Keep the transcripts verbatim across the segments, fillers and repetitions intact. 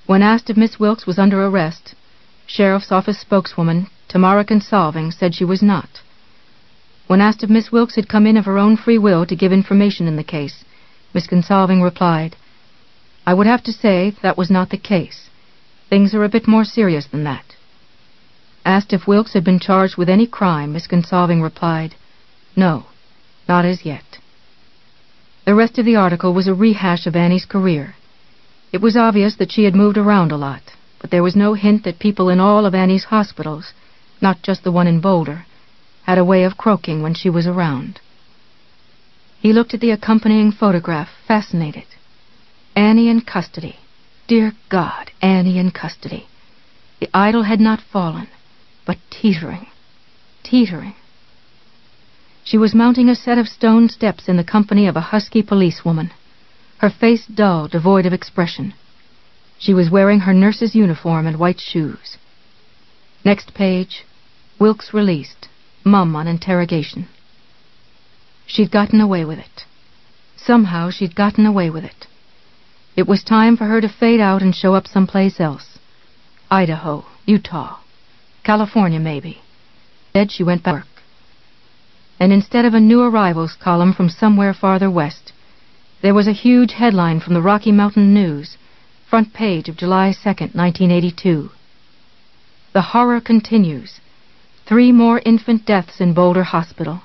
When asked if Miss Wilkes was under arrest, Sheriff's Office spokeswoman Tamara Consalving said she was not. When asked if Miss Wilkes had come in of her own free will to give information in the case, Miss Consalving replied, "I would have to say that was not the case. Things are a bit more serious than that." Asked if Wilkes had been charged with any crime, Miss Consalving replied, "No, not as yet." The rest of the article was a rehash of Annie's career. It was obvious that she had moved around a lot, but there was no hint that people in all of Annie's hospitals, not just the one in Boulder, had a way of croaking when she was around. He looked at the accompanying photograph, fascinated. Annie in custody. Dear God, Annie in custody. The idol had not fallen, but teetering, teetering. She was mounting a set of stone steps in the company of a husky policewoman, her face dull, devoid of expression. She was wearing her nurse's uniform and white shoes. Next page, Wilkes released, Mum on interrogation. She'd gotten away with it. Somehow she'd gotten away with it. It was time for her to fade out and show up someplace else. Idaho, Utah, California maybe. Instead she went back to work. And instead of a new arrivals column from somewhere farther west, there was a huge headline from the Rocky Mountain News, front page of July second, nineteen eighty-two. The horror continues. Three more infant deaths in Boulder Hospital.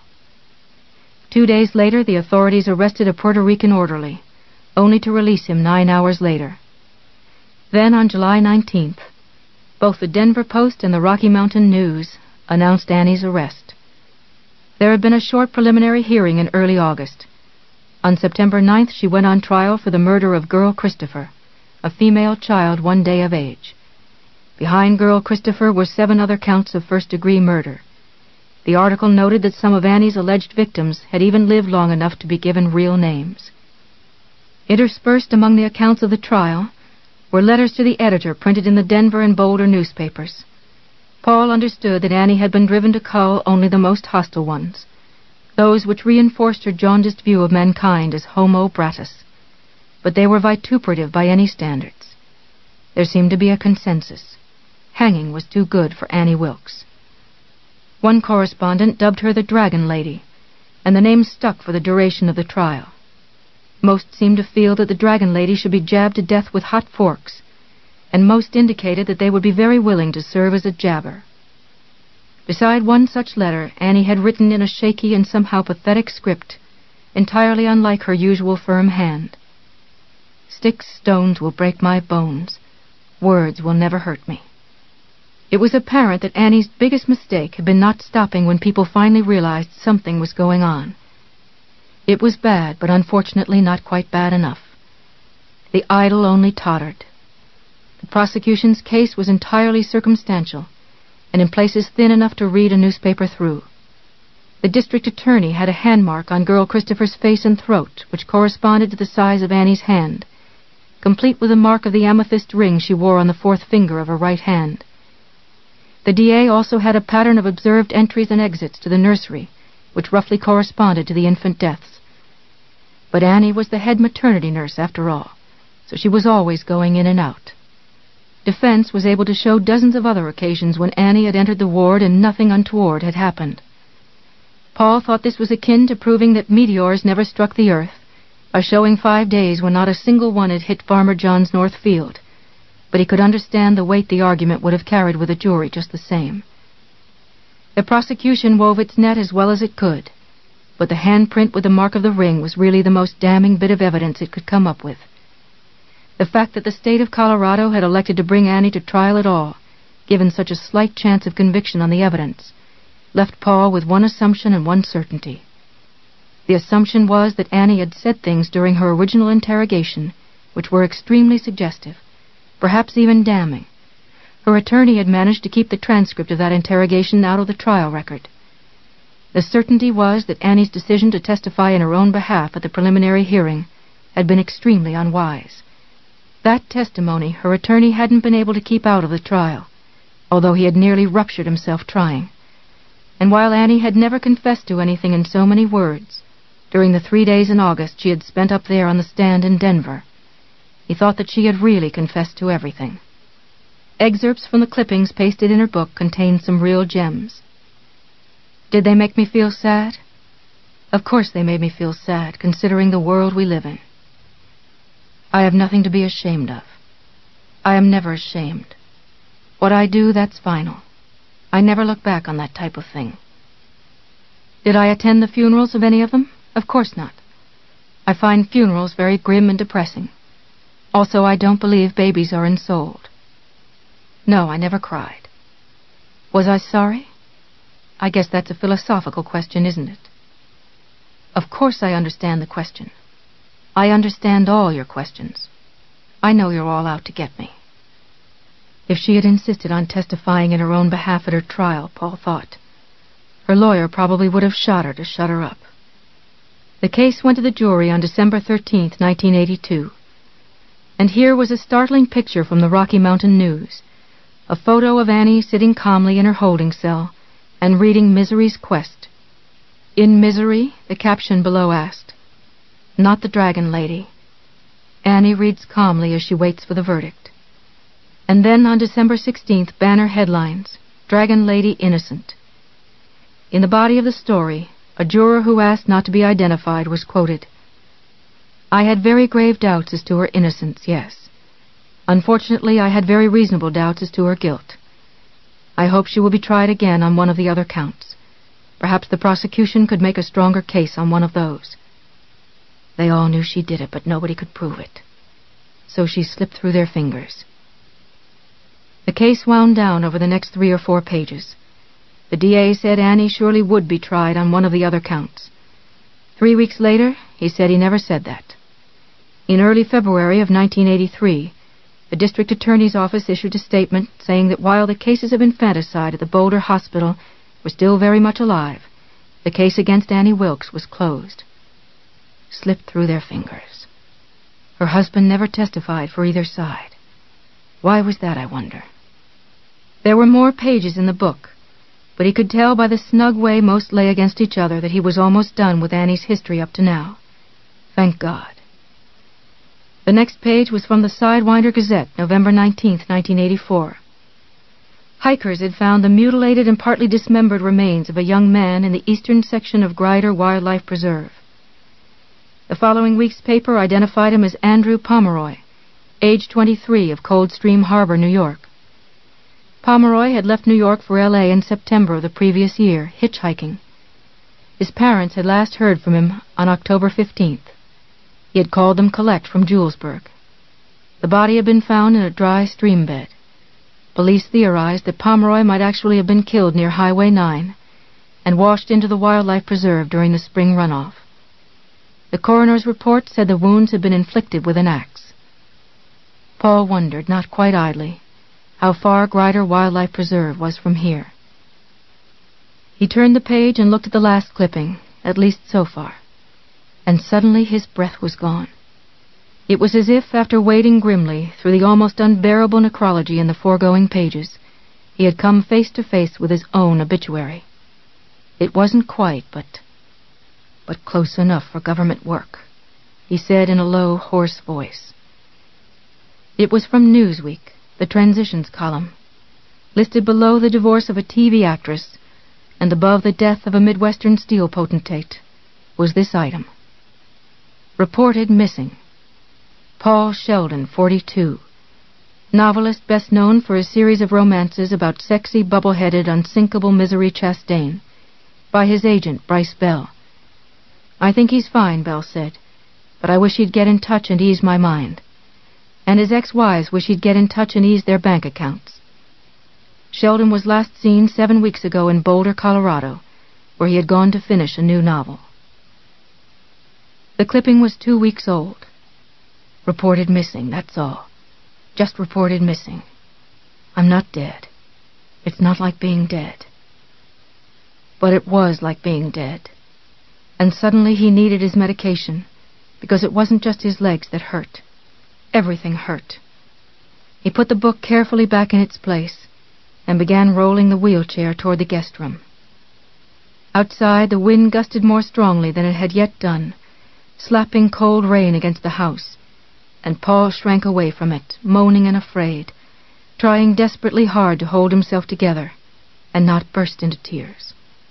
Two days later, the authorities arrested a Puerto Rican orderly, only to release him nine hours later. Then, on July nineteenth, both the Denver Post and the Rocky Mountain News announced Annie's arrest. There had been a short preliminary hearing in early August. On September ninth, she went on trial for the murder of Girl Christopher, a female child one day of age. Behind Girl Christopher were seven other counts of first-degree murder. The article noted that some of Annie's alleged victims had even lived long enough to be given real names. Interspersed among the accounts of the trial were letters to the editor printed in the Denver and Boulder newspapers. Paul understood that Annie had been driven to cull only the most hostile ones, those which reinforced her jaundiced view of mankind as homo bratus. But they were vituperative by any standards. There seemed to be a consensus. Hanging was too good for Annie Wilkes. One correspondent dubbed her the Dragon Lady, and the name stuck for the duration of the trial. Most seemed to feel that the Dragon Lady should be jabbed to death with hot forks, and most indicated that they would be very willing to serve as a jabber. Beside one such letter, Annie had written in a shaky and somehow pathetic script, entirely unlike her usual firm hand. Sticks, stones will break my bones. Words will never hurt me. It was apparent that Annie's biggest mistake had been not stopping when people finally realized something was going on. It was bad, but unfortunately not quite bad enough. The idol only tottered. The prosecution's case was entirely circumstantial, and in places thin enough to read a newspaper through. The district attorney had a handmark on Girl Christopher's face and throat, which corresponded to the size of Annie's hand, complete with the mark of the amethyst ring she wore on the fourth finger of her right hand. The D A also had a pattern of observed entries and exits to the nursery, which roughly corresponded to the infant deaths. But Annie was the head maternity nurse, after all, so she was always going in and out. Defense was able to show dozens of other occasions when Annie had entered the ward and nothing untoward had happened. Paul thought this was akin to proving that meteors never struck the earth, by showing five days when not a single one had hit Farmer John's North Field, but he could understand the weight the argument would have carried with a jury just the same. The prosecution wove its net as well as it could, but the handprint with the mark of the ring was really the most damning bit of evidence it could come up with. The fact that the state of Colorado had elected to bring Annie to trial at all, given such a slight chance of conviction on the evidence, left Paul with one assumption and one certainty. The assumption was that Annie had said things during her original interrogation which were extremely suggestive, perhaps even damning. Her attorney had managed to keep the transcript of that interrogation out of the trial record. The certainty was that Annie's decision to testify in her own behalf at the preliminary hearing had been extremely unwise. That testimony her attorney hadn't been able to keep out of the trial, although he had nearly ruptured himself trying. And while Annie had never confessed to anything in so many words, during the three days in August she had spent up there on the stand in Denver, He thought that she had really confessed to everything. Excerpts from the clippings pasted in her book contained some real gems. Did they make me feel sad? Of course they made me feel sad, considering the world we live in. I have nothing to be ashamed of. I am never ashamed. What I do, that's final. I never look back on that type of thing. Did I attend the funerals of any of them? Of course not. I find funerals very grim and depressing. Also, I don't believe babies are ensouled. No, I never cried. Was I sorry? I guess that's a philosophical question, isn't it? Of course I understand the question. I understand all your questions. I know you're all out to get me. If she had insisted on testifying in her own behalf at her trial, Paul thought, her lawyer probably would have shot her to shut her up. The case went to the jury on December thirteenth, nineteen eighty-two. And here was a startling picture from the Rocky Mountain News, a photo of Annie sitting calmly in her holding cell and reading Misery's Quest. In Misery, the caption below asked, "Not the Dragon Lady." Annie reads calmly as she waits for the verdict. And then on December sixteenth, banner headlines, "Dragon Lady Innocent." In the body of the story, a juror who asked not to be identified was quoted, "I had very grave doubts as to her innocence, yes. Unfortunately, I had very reasonable doubts as to her guilt. I hope she will be tried again on one of the other counts. Perhaps the prosecution could make a stronger case on one of those." They all knew she did it, but nobody could prove it. So she slipped through their fingers. The case wound down over the next three or four pages. The D A said Annie surely would be tried on one of the other counts. Three weeks later, he said he never said that. In early February of nineteen eighty-three, the district attorney's office issued a statement saying that while the cases of infanticide at the Boulder Hospital were still very much alive, the case against Annie Wilkes was closed. Slipped through their fingers. Her husband never testified for either side. Why was that, I wonder? There were more pages in the book, but he could tell by the snug way most lay against each other that he was almost done with Annie's history up to now. Thank God. The next page was from the Sidewinder Gazette, November nineteenth, nineteen eighty-four. Hikers had found the mutilated and partly dismembered remains of a young man in the eastern section of Grider Wildlife Preserve. The following week's paper identified him as Andrew Pomeroy, age twenty-three, of Coldstream Harbor, New York. Pomeroy had left New York for L A in September of the previous year, hitchhiking. His parents had last heard from him on October fifteenth. He had called them collect from Julesburg. The body had been found in a dry stream bed. Police theorized that Pomeroy might actually have been killed near Highway nine and washed into the wildlife preserve during the spring runoff. The coroner's report said the wounds had been inflicted with an axe. Paul wondered, not quite idly, how far Grider Wildlife Preserve was from here. He turned the page and looked at the last clipping, at least so far, and suddenly his breath was gone. It was as if, after wading grimly through the almost unbearable necrology in the foregoing pages, he had come face to face with his own obituary. It wasn't quite, but... but close enough for government work, he said in a low, hoarse voice. It was from Newsweek, the Transitions column. Listed below the divorce of a T V actress and above the death of a Midwestern steel potentate was this item. Reported missing. Paul Sheldon, forty-two. Novelist best known for a series of romances about sexy, bubble-headed, unsinkable Misery Chastain, by his agent, Bryce Bell. I think he's fine, Bell said, but I wish he'd get in touch and ease my mind. And his ex-wives wish he'd get in touch and ease their bank accounts. Sheldon was last seen seven weeks ago in Boulder, Colorado, where he had gone to finish a new novel. The clipping was two weeks old. Reported missing, that's all. Just reported missing. I'm not dead. It's not like being dead. But it was like being dead. And suddenly he needed his medication, because it wasn't just his legs that hurt. Everything hurt. He put the book carefully back in its place and began rolling the wheelchair toward the guest room. Outside, the wind gusted more strongly than it had yet done, slapping cold rain against the house and Paul shrank away from it, moaning and afraid, trying desperately hard to hold himself together and not burst into tears.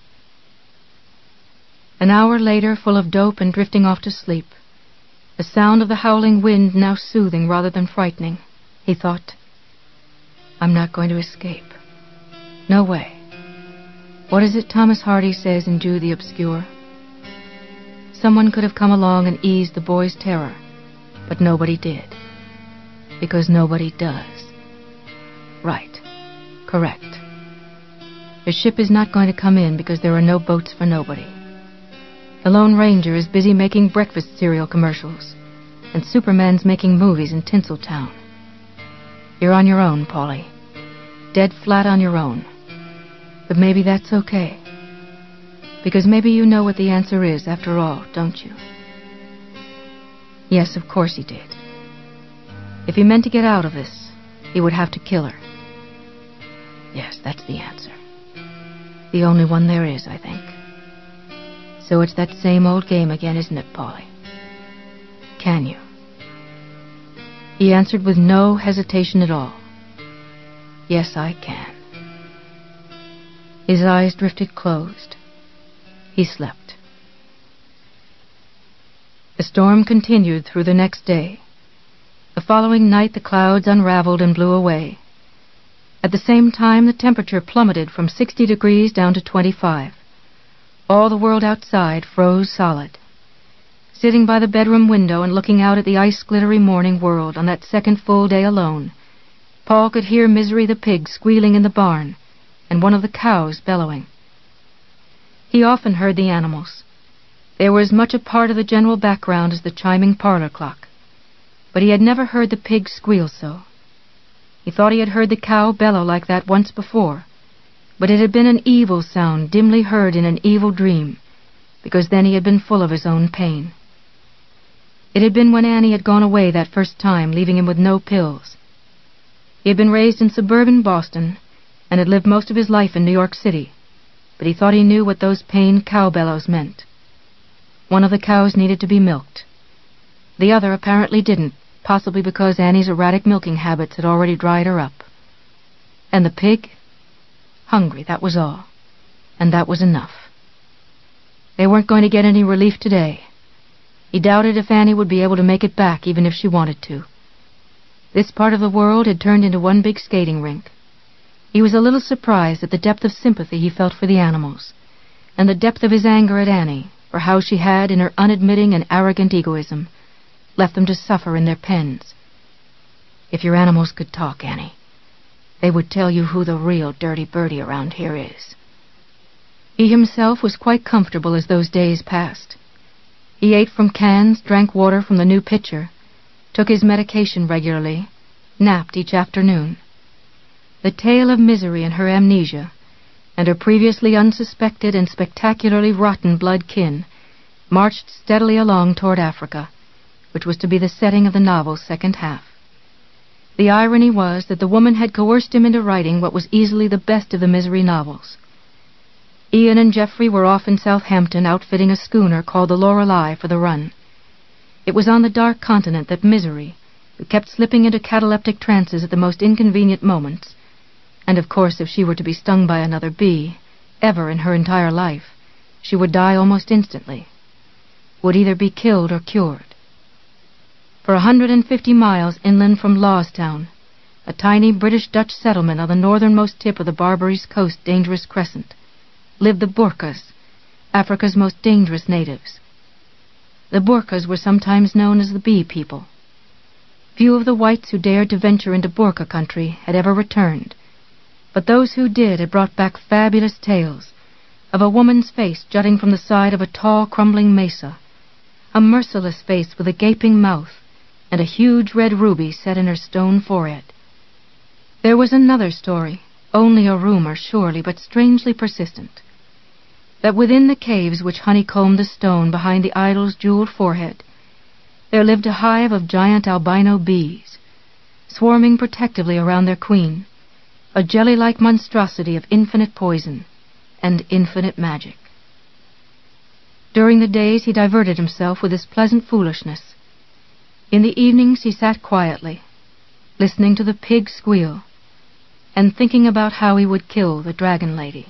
An hour later, full of dope and drifting off to sleep, the sound of the howling wind now soothing rather than frightening, he thought, I'm not going to escape. No way. What is it Thomas Hardy says in Jude the Obscure? Someone could have come along and eased the boy's terror, but nobody did. Because nobody does. Right. Correct. The ship is not going to come in because there are no boats for nobody. The Lone Ranger is busy making breakfast cereal commercials, and Superman's making movies in Tinseltown. You're on your own, Paulie. Dead flat on your own. But maybe that's okay. Because maybe you know what the answer is after all, don't you? Yes, of course he did. If he meant to get out of this, he would have to kill her. Yes, that's the answer. The only one there is, I think. So it's that same old game again, isn't it, Paulie? Can you? He answered with no hesitation at all. Yes, I can. His eyes drifted closed. He slept. The storm continued through the next day. The following night the clouds unraveled and blew away. At the same time the temperature plummeted from sixty degrees down to twenty-five. All the world outside froze solid. Sitting by the bedroom window and looking out at the ice-glittery morning world on that second full day alone, Paul could hear Misery the pig squealing in the barn and one of the cows bellowing. He often heard the animals. They were as much a part of the general background as the chiming parlor clock. But he had never heard the pig squeal so. He thought he had heard the cow bellow like that once before, but it had been an evil sound dimly heard in an evil dream, because then he had been full of his own pain. It had been when Annie had gone away that first time, leaving him with no pills. He had been raised in suburban Boston and had lived most of his life in New York City, but he thought he knew what those pained cow bellows meant. One of the cows needed to be milked. The other apparently didn't, possibly because Annie's erratic milking habits had already dried her up. And the pig? Hungry, that was all. And that was enough. They weren't going to get any relief today. He doubted if Annie would be able to make it back even if she wanted to. This part of the world had turned into one big skating rink. He was a little surprised at the depth of sympathy he felt for the animals, and the depth of his anger at Annie for how she had, in her unadmitting and arrogant egoism, left them to suffer in their pens. If your animals could talk, Annie, they would tell you who the real dirty birdie around here is. He himself was quite comfortable as those days passed. He ate from cans, drank water from the new pitcher, took his medication regularly, napped each afternoon. The tale of Misery and her amnesia, and her previously unsuspected and spectacularly rotten blood kin, marched steadily along toward Africa, which was to be the setting of the novel's second half. The irony was that the woman had coerced him into writing what was easily the best of the Misery novels. Ian and Geoffrey were off in Southampton outfitting a schooner called the Lorelei for the run. It was on the dark continent that Misery, who kept slipping into cataleptic trances at the most inconvenient moments, and of course if she were to be stung by another bee, ever in her entire life, she would die almost instantly, would either be killed or cured. For a hundred and fifty miles inland from Lawstown, a tiny British-Dutch settlement on the northernmost tip of the Barbary Coast dangerous crescent, lived the Boorkas, Africa's most dangerous natives. The Boorkas were sometimes known as the Bee People. Few of the whites who dared to venture into Boorka country had ever returned, but those who did had brought back fabulous tales of a woman's face jutting from the side of a tall, crumbling mesa, a merciless face with a gaping mouth, and a huge red ruby set in her stone forehead. There was another story, only a rumor surely, but strangely persistent, that within the caves which honeycombed the stone behind the idol's jeweled forehead, there lived a hive of giant albino bees, swarming protectively around their queen, a jelly-like monstrosity of infinite poison and infinite magic. During the days he diverted himself with this pleasant foolishness. In the evenings he sat quietly, listening to the pig squeal, and thinking about how he would kill the Dragon Lady.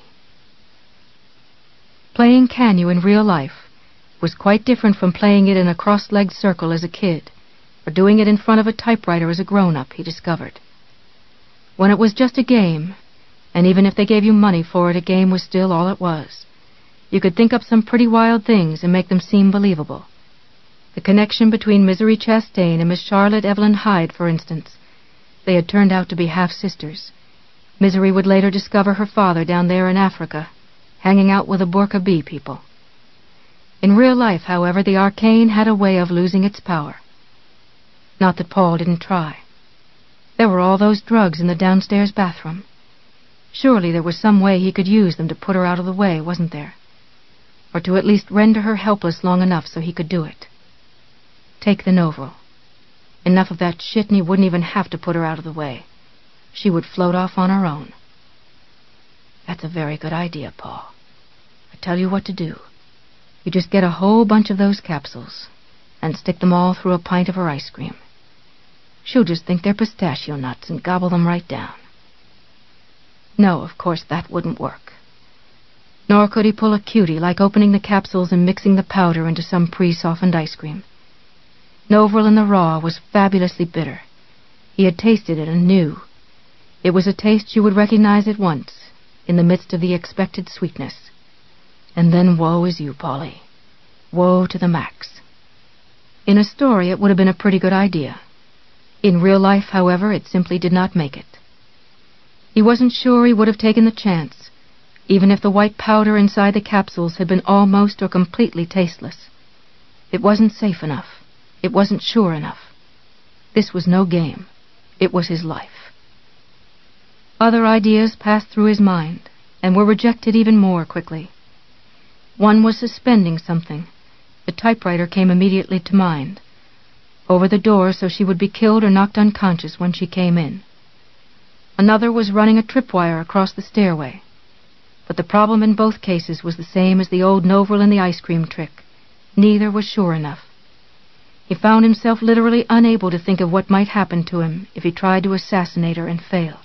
Playing Cannu in real life was quite different from playing it in a cross-legged circle as a kid, or doing it in front of a typewriter as a grown-up, he discovered. When it was just a game, and even if they gave you money for it, a game was still all it was. You could think up some pretty wild things and make them seem believable. The connection between Misery Chastain and Miss Charlotte Evelyn Hyde, for instance. They had turned out to be half-sisters. Misery would later discover her father down there in Africa, hanging out with the Burqa Bee people. In real life, however, the arcane had a way of losing its power. Not that Paul didn't try. There were all those drugs in the downstairs bathroom. Surely there was some way he could use them to put her out of the way, wasn't there? Or to at least render her helpless long enough so he could do it. Take the Novril. Enough of that shit and he wouldn't even have to put her out of the way. She would float off on her own. That's a very good idea, Paul. I tell you what to do. You just get a whole bunch of those capsules and stick them all through a pint of her ice cream. She'll just think they're pistachio nuts and gobble them right down. No, of course that wouldn't work. Nor could he pull a cutie like opening the capsules and mixing the powder into some pre-softened ice cream. Novril in the raw was fabulously bitter. He had tasted it and knew. It was a taste you would recognize at once, in the midst of the expected sweetness. And then woe is you, Polly. Woe to the max. In a story it would have been a pretty good idea. In real life, however, it simply did not make it. He wasn't sure he would have taken the chance, even if the white powder inside the capsules had been almost or completely tasteless. It wasn't safe enough. It wasn't sure enough. This was no game. It was his life. Other ideas passed through his mind, and were rejected even more quickly. One was suspending something. The typewriter came immediately to mind. Over the door so she would be killed or knocked unconscious when she came in. Another was running a tripwire across the stairway. But the problem in both cases was the same as the old Novril and the ice cream trick. Neither was sure enough. He found himself literally unable to think of what might happen to him if he tried to assassinate her and failed.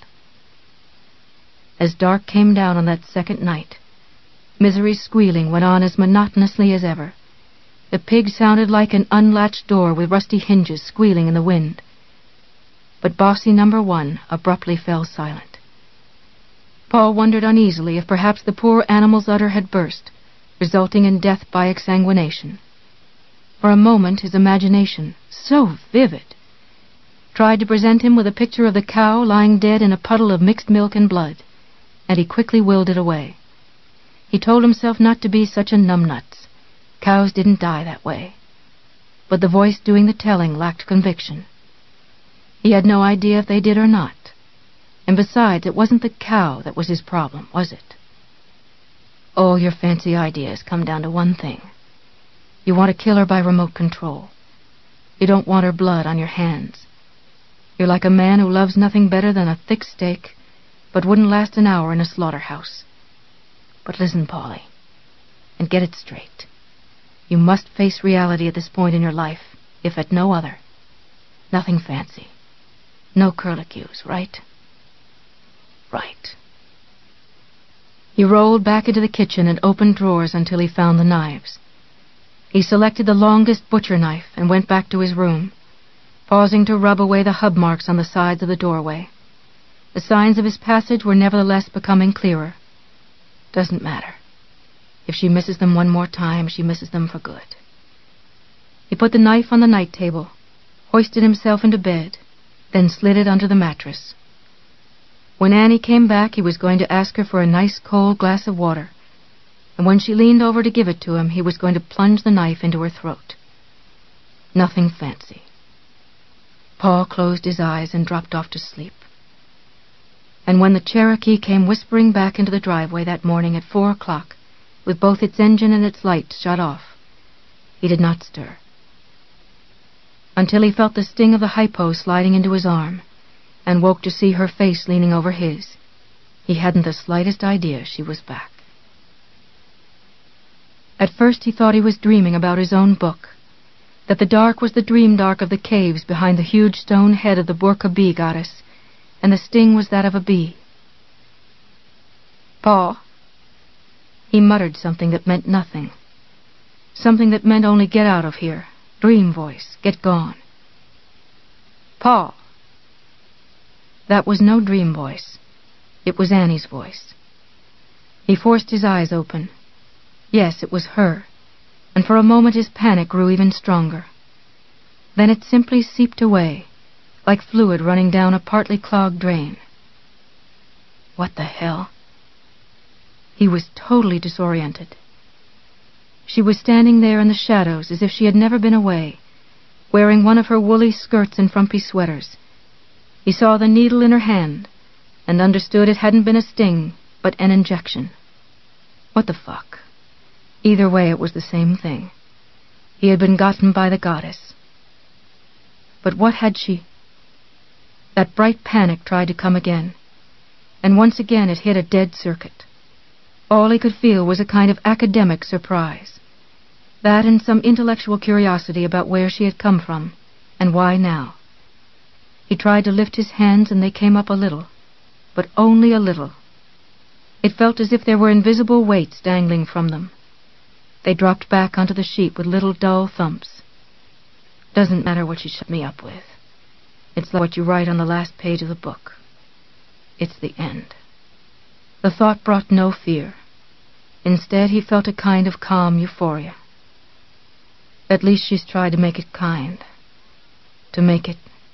As dark came down on that second night, Misery's squealing went on as monotonously as ever. The pig sounded like an unlatched door with rusty hinges squealing in the wind. But Bossy Number One abruptly fell silent. Paul wondered uneasily if perhaps the poor animal's udder had burst, resulting in death by exsanguination. For a moment his imagination, so vivid, tried to present him with a picture of the cow lying dead in a puddle of mixed milk and blood, and he quickly willed it away. He told himself not to be such a numbnuts. Cows didn't die that way. But the voice doing the telling lacked conviction. He had no idea if they did or not. And besides, it wasn't the cow that was his problem, was it? All your fancy ideas come down to one thing. You want to kill her by remote control. You don't want her blood on your hands. You're like a man who loves nothing better than a thick steak, but wouldn't last an hour in a slaughterhouse. But listen, Polly, and get it straight. You must face reality at this point in your life, if at no other. Nothing fancy. No curlicues, right? Right. He rolled back into the kitchen and opened drawers until he found the knives. He selected the longest butcher knife and went back to his room, pausing to rub away the hub marks on the sides of the doorway. The signs of his passage were nevertheless becoming clearer. Doesn't matter. If she misses them one more time, she misses them for good. He put the knife on the night table, hoisted himself into bed, then slid it under the mattress. When Annie came back, he was going to ask her for a nice cold glass of water, and when she leaned over to give it to him, he was going to plunge the knife into her throat. Nothing fancy. Paul closed his eyes and dropped off to sleep. And when the Cherokee came whispering back into the driveway that morning at four o'clock, with both its engine and its lights shut off, he did not stir. Until he felt the sting of the hypo sliding into his arm, and woke to see her face leaning over his. He hadn't the slightest idea she was back. At first he thought he was dreaming about his own book, that the dark was the dream dark of the caves behind the huge stone head of the Burqa bee goddess, and the sting was that of a bee. "Pa." He muttered something that meant nothing. Something that meant only get out of here. Dream voice. Get gone. "Pa." That was no dream voice. It was Annie's voice. He forced his eyes open. Yes, it was her, and for a moment his panic grew even stronger. Then it simply seeped away, like fluid running down a partly clogged drain. What the hell? He was totally disoriented. She was standing there in the shadows as if she had never been away, wearing one of her woolly skirts and frumpy sweaters. He saw the needle in her hand, and understood it hadn't been a sting, but an injection. What the fuck? Either way, it was the same thing. He had been gotten by the goddess. But what had she... That bright panic tried to come again, and once again it hit a dead circuit. All he could feel was a kind of academic surprise. That and some intellectual curiosity about where she had come from, and why now. He tried to lift his hands, and they came up a little, but only a little. It felt as if there were invisible weights dangling from them. They dropped back onto the sheet with little dull thumps. Doesn't matter what you shut me up with. It's like what you write on the last page of the book. It's the end. The thought brought no fear. Instead, he felt a kind of calm euphoria. At least she's tried to make it kind. To make it...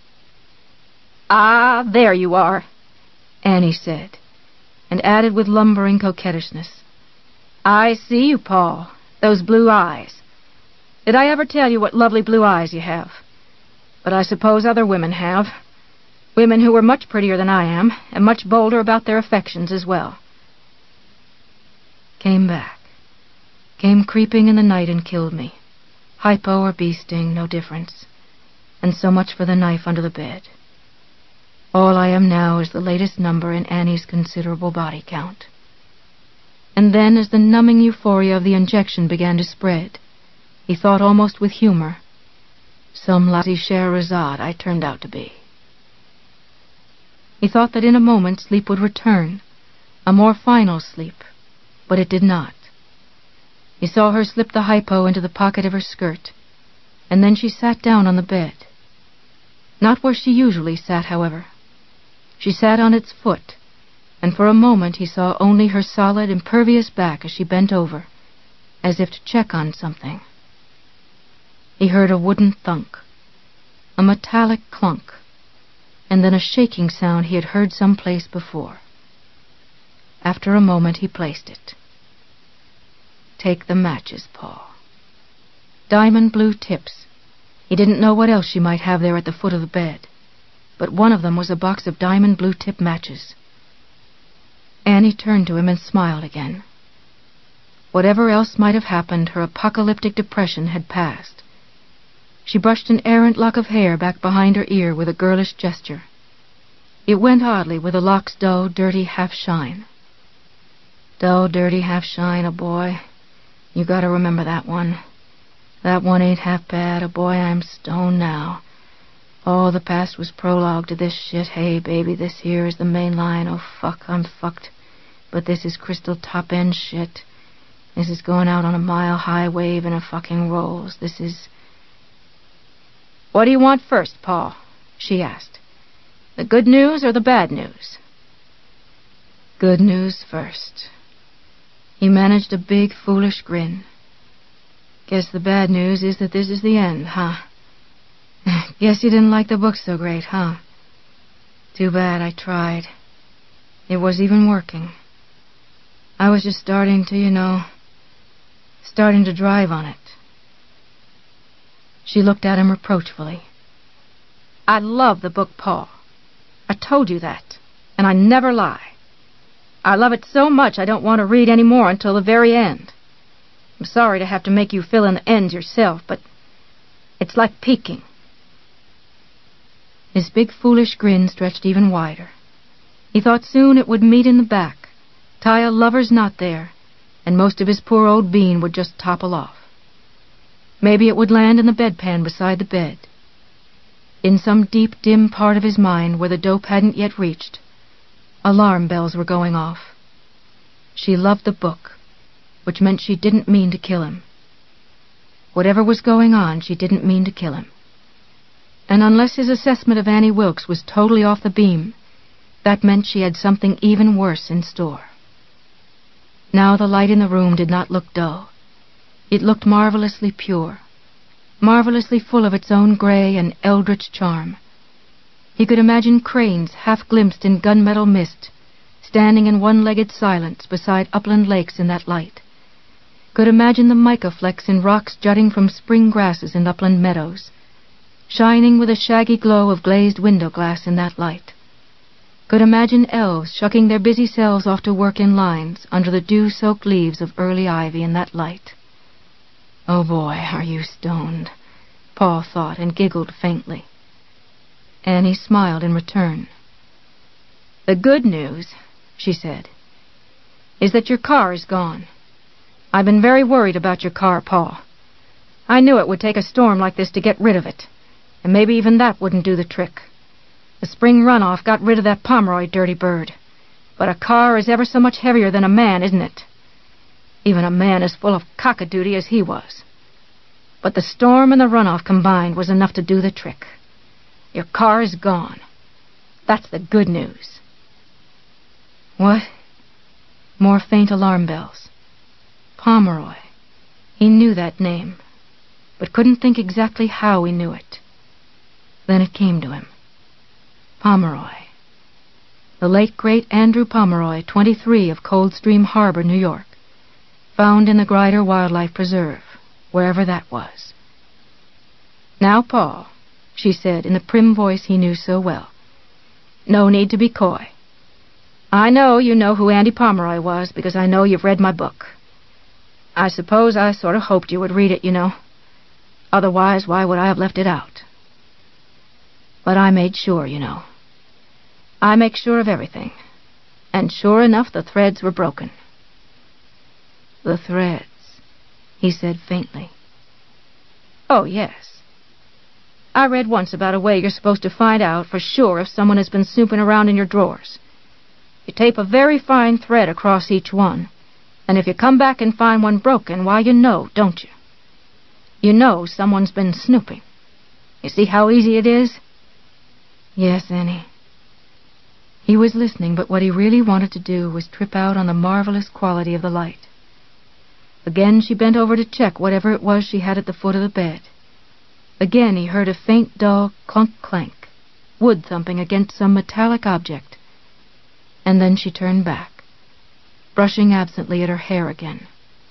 "Ah, there you are," Annie said, and added with lumbering coquettishness, "I see you, Paul. Those blue eyes. Did I ever tell you what lovely blue eyes you have? But I suppose other women have. Women who were much prettier than I am, and much bolder about their affections as well." Came back. Came creeping in the night and killed me. Hypo or bee sting, no difference. And so much for the knife under the bed. All I am now is the latest number in Annie's considerable body count. And then, as the numbing euphoria of the injection began to spread, he thought almost with humor, some lousy Scheherazade I turned out to be. He thought that in a moment sleep would return, a more final sleep, but it did not. He saw her slip the hypo into the pocket of her skirt, and then she sat down on the bed. Not where she usually sat, however. She sat on its foot, and for a moment he saw only her solid, impervious back as she bent over, as if to check on something. He heard a wooden thunk, a metallic clunk, and then a shaking sound he had heard someplace before. After a moment he placed it. Take the matches, Paul. Diamond blue tips. He didn't know what else she might have there at the foot of the bed, but one of them was a box of diamond blue tip matches. Annie turned to him and smiled again. Whatever else might have happened, her apocalyptic depression had passed. She brushed an errant lock of hair back behind her ear with a girlish gesture. It went oddly with the lock's dull, dirty half-shine. Dull, dirty half-shine, a boy. You gotta remember that one. That one ain't half bad, a boy, I'm stoned now. Oh, the past was prologue to this shit. Hey, baby, this here is the main line. Oh, fuck, I'm fucked. But this is crystal top-end shit. This is going out on a mile-high wave and a fucking rolls. This is... What do you want first, Paul? She asked. The good news or the bad news? Good news first. He managed a big, foolish grin. Guess the bad news is that this is the end, huh? Guess you didn't like the book so great, huh? Too bad, I tried. It was even working. I was just starting to, you know, starting to drive on it. She looked at him reproachfully. I love the book, Paul. I told you that, and I never lie. I love it so much I don't want to read any more until the very end. I'm sorry to have to make you fill in the ends yourself, but it's like peeking. His big foolish grin stretched even wider. He thought soon it would meet in the back, tie a lover's knot there, and most of his poor old bean would just topple off. Maybe it would land in the bedpan beside the bed. In some deep, dim part of his mind where the dope hadn't yet reached, alarm bells were going off. She loved the book, which meant she didn't mean to kill him. Whatever was going on, she didn't mean to kill him. And unless his assessment of Annie Wilkes was totally off the beam, that meant she had something even worse in store. Now the light in the room did not look dull. It looked marvelously pure, marvelously full of its own gray and eldritch charm. He could imagine cranes half-glimpsed in gunmetal mist, standing in one-legged silence beside upland lakes in that light. Could imagine the mica flecks in rocks jutting from spring grasses in upland meadows, shining with a shaggy glow of glazed window glass in that light. Could imagine elves shucking their busy selves off to work in lines under the dew-soaked leaves of early ivy in that light. Oh boy, are you stoned, Paul thought, and giggled faintly. Annie smiled in return. The good news, she said, is that your car is gone. I've been very worried about your car, Paul. I knew it would take a storm like this to get rid of it, and maybe even that wouldn't do the trick. The spring runoff got rid of that Pomeroy dirty bird, but a car is ever so much heavier than a man, isn't it? Even a man as full of cockadoodie as he was. But the storm and the runoff combined was enough to do the trick. Your car is gone. That's the good news. What? More faint alarm bells. Pomeroy. He knew that name, but couldn't think exactly how he knew it. Then it came to him. Pomeroy. The late great Andrew Pomeroy, twenty-three, of Coldstream Harbor, New York, found in the Grider Wildlife Preserve, wherever that was. Now, Paul, she said in the prim voice he knew so well, no need to be coy. I know you know who Andy Pomeroy was because I know you've read my book. I suppose I sort of hoped you would read it, you know. Otherwise, why would I have left it out? But I made sure, you know. I make sure of everything. And sure enough, the threads were broken. The threads, he said faintly. Oh, yes. I read once about a way you're supposed to find out for sure if someone has been snooping around in your drawers. You tape a very fine thread across each one, and if you come back and find one broken, why, you know, don't you? You know someone's been snooping. You see how easy it is? Yes, Annie. He was listening, but what he really wanted to do was trip out on the marvelous quality of the light. Again she bent over to check whatever it was she had at the foot of the bed. Again he heard a faint, dull clunk-clank, wood thumping against some metallic object. And then she turned back, brushing absently at her hair again.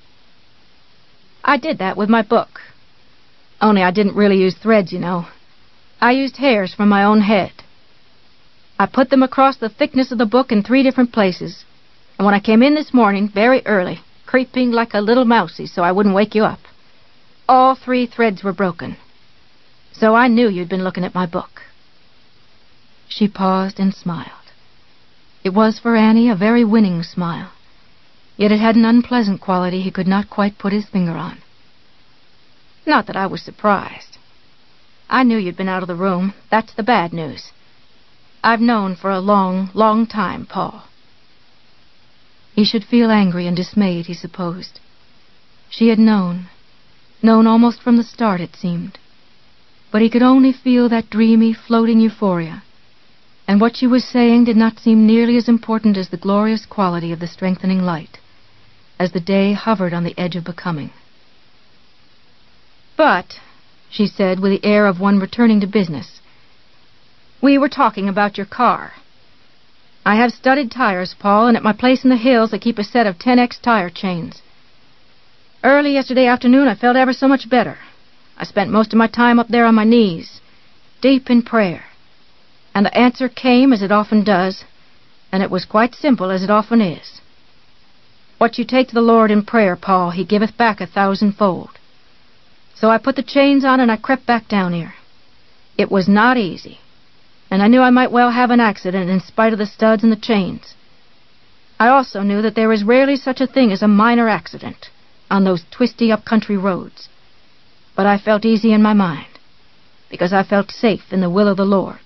I did that with my book. Only I didn't really use threads, you know. I used hairs from my own head. I put them across the thickness of the book in three different places, and when I came in this morning, very early, creeping like a little mousie so I wouldn't wake you up, all three threads were broken. So I knew you'd been looking at my book. She paused and smiled. It was for Annie a very winning smile, yet it had an unpleasant quality he could not quite put his finger on. Not that I was surprised. I knew you'd been out of the room. That's the bad news. I've known for a long, long time, Paul. He should feel angry and dismayed, he supposed. She had known, known almost from the start, it seemed. But he could only feel that dreamy, floating euphoria, and what she was saying did not seem nearly as important as the glorious quality of the strengthening light, as the day hovered on the edge of becoming. But, she said with the air of one returning to business, we were talking about your car. I have studded tires, Paul, and at my place in the hills I keep a set of ten X tire chains. Early yesterday afternoon I felt ever so much better. I spent most of my time up there on my knees, deep in prayer. And the answer came, as it often does, and it was quite simple, as it often is. What you take to the Lord in prayer, Paul, He giveth back a thousandfold. So I put the chains on and I crept back down here. It was not easy, and I knew I might well have an accident in spite of the studs and the chains. I also knew that there is rarely such a thing as a minor accident on those twisty up-country roads. But I felt easy in my mind, because I felt safe in the will of the Lord.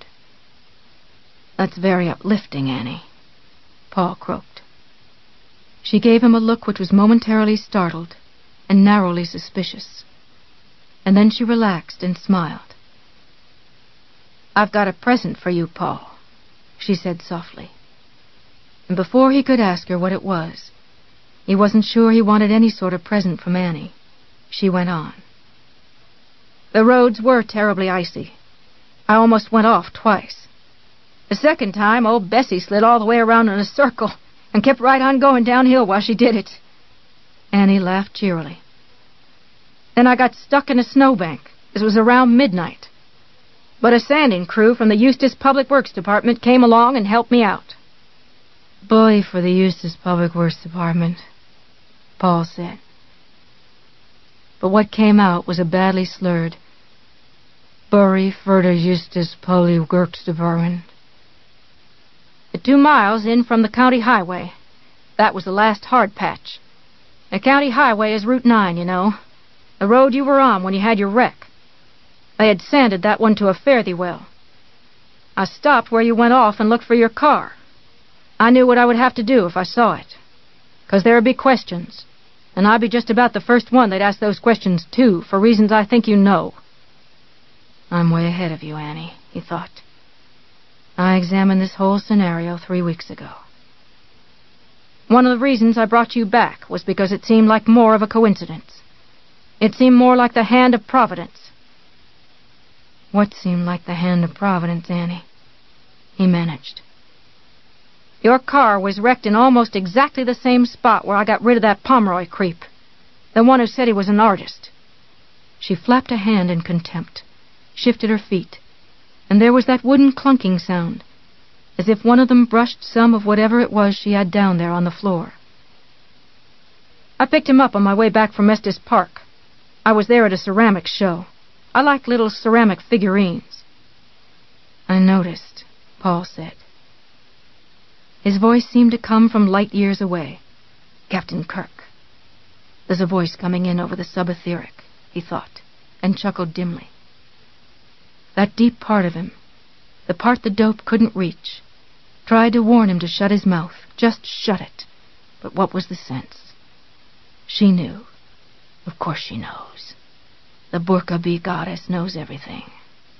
That's very uplifting, Annie, Paul croaked. She gave him a look which was momentarily startled and narrowly suspicious. And then she relaxed and smiled. "I've got a present for you, Paul," she said softly. And before he could ask her what it was, he wasn't sure he wanted any sort of present from Annie. She went on. "The roads were terribly icy. I almost went off twice. The second time, old Bessie slid all the way around in a circle and kept right on going downhill while she did it." Annie laughed cheerily. "Then I got stuck in a snowbank. It was around midnight. But a sanding crew from the Eustis Public Works Department came along and helped me out." "Bully for the Eustis Public Works Department," Paul said. But what came out was a badly slurred, "Bury for the Eustis Public Works Department." "The two miles in from the county highway. That was the last hard patch. The county highway is Route nine, you know. The road you were on when you had your wreck. They had sanded that one to a fare-thee-well. I stopped where you went off and looked for your car. I knew what I would have to do if I saw it. 'Cause there would be questions. And I'd be just about the first one they'd ask those questions to, for reasons I think you know." "I'm way ahead of you, Annie," he thought. "I examined this whole scenario three weeks ago." "One of the reasons I brought you back was because it seemed like more of a coincidence. It seemed more like the hand of Providence." "What seemed like the hand of Providence, Annie?" he managed. "Your car was wrecked in almost exactly the same spot where I got rid of that Pomeroy creep, the one who said he was an artist." She flapped a hand in contempt, shifted her feet, and there was that wooden clunking sound, as if one of them brushed some of whatever it was she had down there on the floor. "I picked him up on my way back from Estes Park. I was there at a ceramics show. I like little ceramic figurines." "I noticed," Paul said. His voice seemed to come from light years away. Captain Kirk. There's a voice coming in over the subetheric, he thought, and chuckled dimly. That deep part of him, the part the dope couldn't reach, tried to warn him to shut his mouth, just shut it. But what was the sense? She knew. Of course she knows. The Burqa Bee goddess knows everything.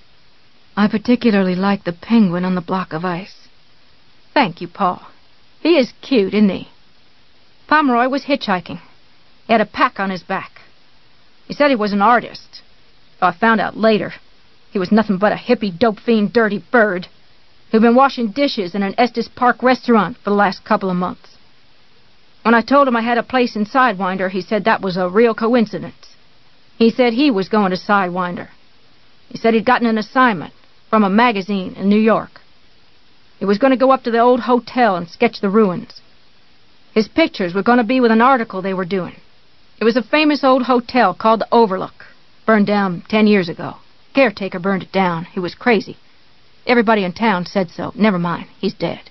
"I particularly like the penguin on the block of ice." "Thank you, Paul. He is cute, isn't he? Pomeroy was hitchhiking. He had a pack on his back. He said he was an artist. Though I found out later he was nothing but a hippie, dope-fiend, dirty bird who'd been washing dishes in an Estes Park restaurant for the last couple of months. When I told him I had a place in Sidewinder, he said that was a real coincidence. He said he was going to Sidewinder. He said he'd gotten an assignment from a magazine in New York. He was going to go up to the old hotel and sketch the ruins. His pictures were going to be with an article they were doing. It was a famous old hotel called the Overlook, burned down ten years ago. Caretaker burned it down. He was crazy. Everybody in town said so. Never mind, he's dead.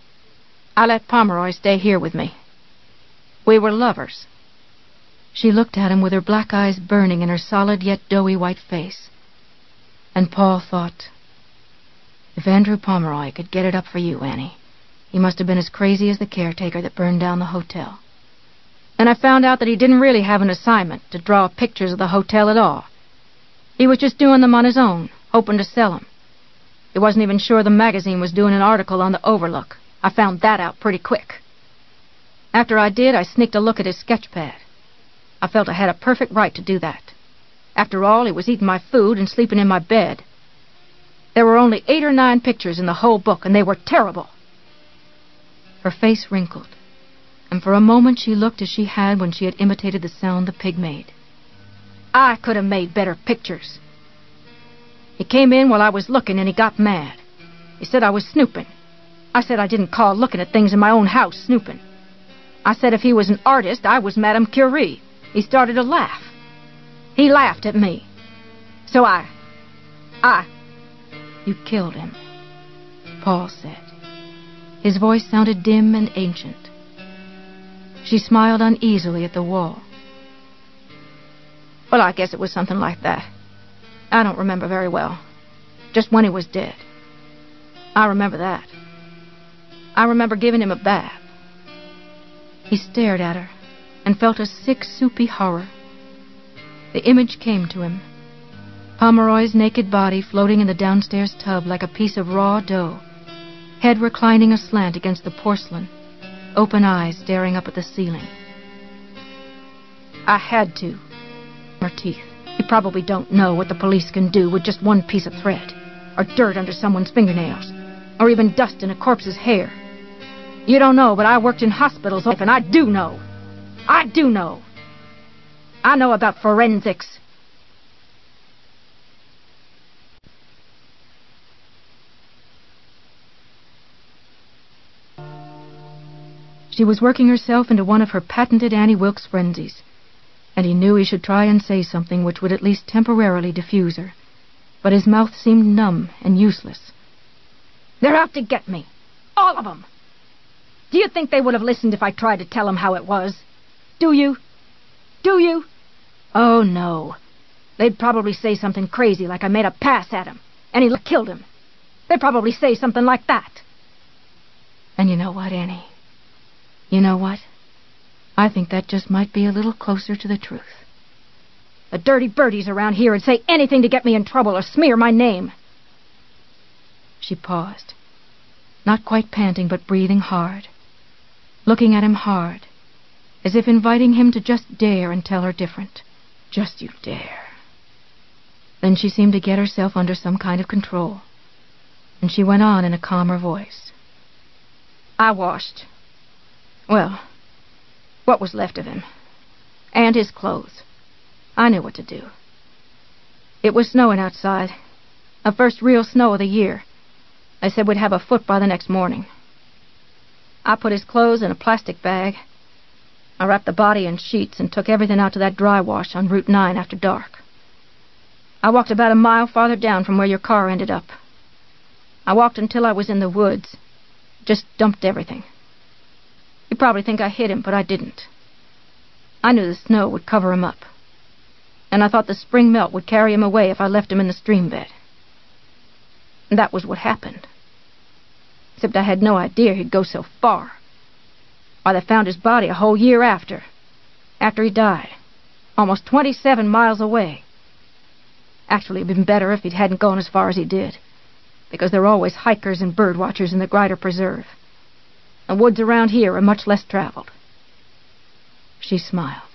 I let Pomeroy stay here with me. We were lovers." She looked at him with her black eyes burning in her solid yet doughy white face. And Paul thought, if Andrew Pomeroy could get it up for you, Annie, he must have been as crazy as the caretaker that burned down the hotel. And I found out that he didn't really have an assignment to draw pictures of the hotel at all. He was just doing them on his own, hoping to sell them. He wasn't even sure the magazine was doing an article on the Overlook. I found that out pretty quick. After I did, I sneaked a look at his sketch pad. I felt I had a perfect right to do that. After all, he was eating my food and sleeping in my bed. There were only eight or nine pictures in the whole book, and they were terrible. Her face wrinkled, and for a moment she looked as she had when she had imitated the sound the pig made. I could have made better pictures. He came in while I was looking, and he got mad. He said I was snooping. I said I didn't call looking at things in my own house snooping. I said if he was an artist, I was Madame Curie. He started to laugh. He laughed at me. So I... I... You killed him, Paul said. His voice sounded dim and ancient. She smiled uneasily at the wall. Well, I guess it was something like that. I don't remember very well. Just when he was dead. I remember that. I remember giving him a bath. He stared at her and felt a sick, soupy horror. The image came to him. Pomeroy's naked body floating in the downstairs tub like a piece of raw dough, head reclining aslant against the porcelain, open eyes staring up at the ceiling. I had to. Her teeth. You probably don't know what the police can do with just one piece of thread, or dirt under someone's fingernails, or even dust in a corpse's hair. You don't know, but I worked in hospitals, and I do know. I do know. I know about forensics. She was working herself into one of her patented Annie Wilkes frenzies, and he knew he should try and say something which would at least temporarily diffuse her. But his mouth seemed numb and useless. They're out to get me. All of them. Do you think they would have listened if I tried to tell them how it was? Do you? Do you? Oh, no. They'd probably say something crazy like I made a pass at him, and he killed him. They'd probably say something like that. And you know what, Annie? You know what? I think that just might be a little closer to the truth. The dirty birdies around here would say anything to get me in trouble or smear my name. She paused, not quite panting but breathing hard, looking at him hard, as if inviting him to just dare and tell her different. Just you dare. Then she seemed to get herself under some kind of control, and she went on in a calmer voice. I washed. Well, what was left of him. And his clothes. I knew what to do. It was snowing outside. The first real snow of the year. They said we'd have a foot by the next morning. I put his clothes in a plastic bag. I wrapped the body in sheets and took everything out to that dry wash on Route nine after dark. I walked about a mile farther down from where your car ended up. I walked until I was in the woods. Just dumped everything. You probably think I hit him, but I didn't. I knew the snow would cover him up. And I thought the spring melt would carry him away if I left him in the stream bed. And that was what happened. Except I had no idea he'd go so far. Why, they found his body a whole year after. After he died. Almost twenty-seven miles away. Actually, it'd been better if he hadn't gone as far as he did. Because there are always hikers and bird watchers in the Grider Preserve. The woods around here are much less traveled. She smiled.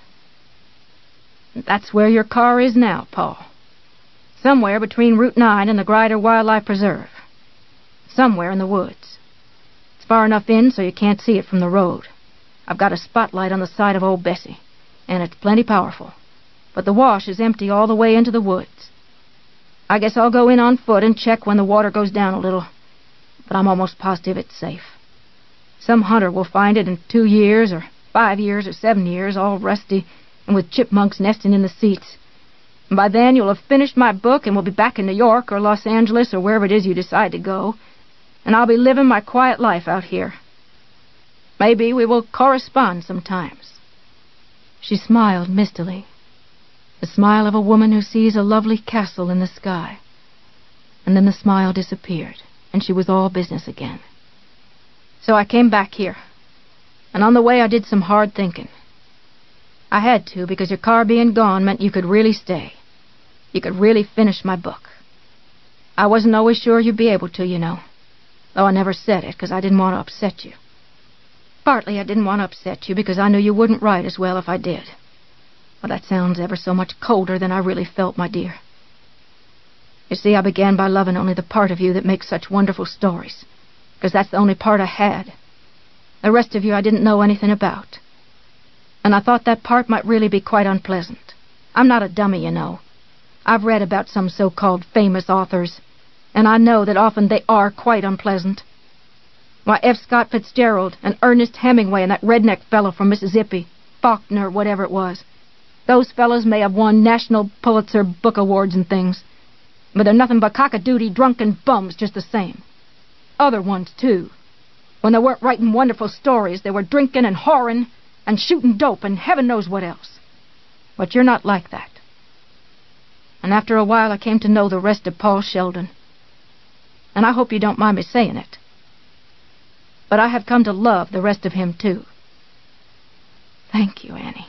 That's where your car is now, Paul. Somewhere between Route nine and the Grider Wildlife Preserve. Somewhere in the woods. It's far enough in so you can't see it from the road. I've got a spotlight on the side of Old Bessie, and it's plenty powerful. But the wash is empty all the way into the woods. I guess I'll go in on foot and check when the water goes down a little. But I'm almost positive it's safe. Some hunter will find it in two years, or five years, or seven years, all rusty, and with chipmunks nesting in the seats. And by then you'll have finished my book, and we'll be back in New York, or Los Angeles, or wherever it is you decide to go. And I'll be living my quiet life out here. Maybe we will correspond sometimes. She smiled mistily. The smile of a woman who sees a lovely castle in the sky. And then the smile disappeared, and she was all business again. So I came back here, and on the way I did some hard thinking. I had to, because your car being gone meant you could really stay. You could really finish my book. I wasn't always sure you'd be able to, you know, though I never said it, because I didn't want to upset you. Partly I didn't want to upset you, because I knew you wouldn't write as well if I did. Well, that sounds ever so much colder than I really felt, my dear. You see, I began by loving only the part of you that makes such wonderful stories, because that's the only part I had. The rest of you I didn't know anything about. And I thought that part might really be quite unpleasant. I'm not a dummy, you know. I've read about some so-called famous authors, and I know that often they are quite unpleasant. Why, F. Scott Fitzgerald and Ernest Hemingway and that redneck fellow from Mississippi, Faulkner, whatever it was, those fellows may have won National Pulitzer Book Awards and things, but they're nothing but cock-a-doodle drunken bums just the same. Other ones, too. When they weren't writing wonderful stories, they were drinking and whoring and shooting dope and heaven knows what else. But you're not like that. and after a while I came to know the rest of Paul Sheldon. And I hope you don't mind me saying it, but I have come to love the rest of him, too. Thank you, Annie,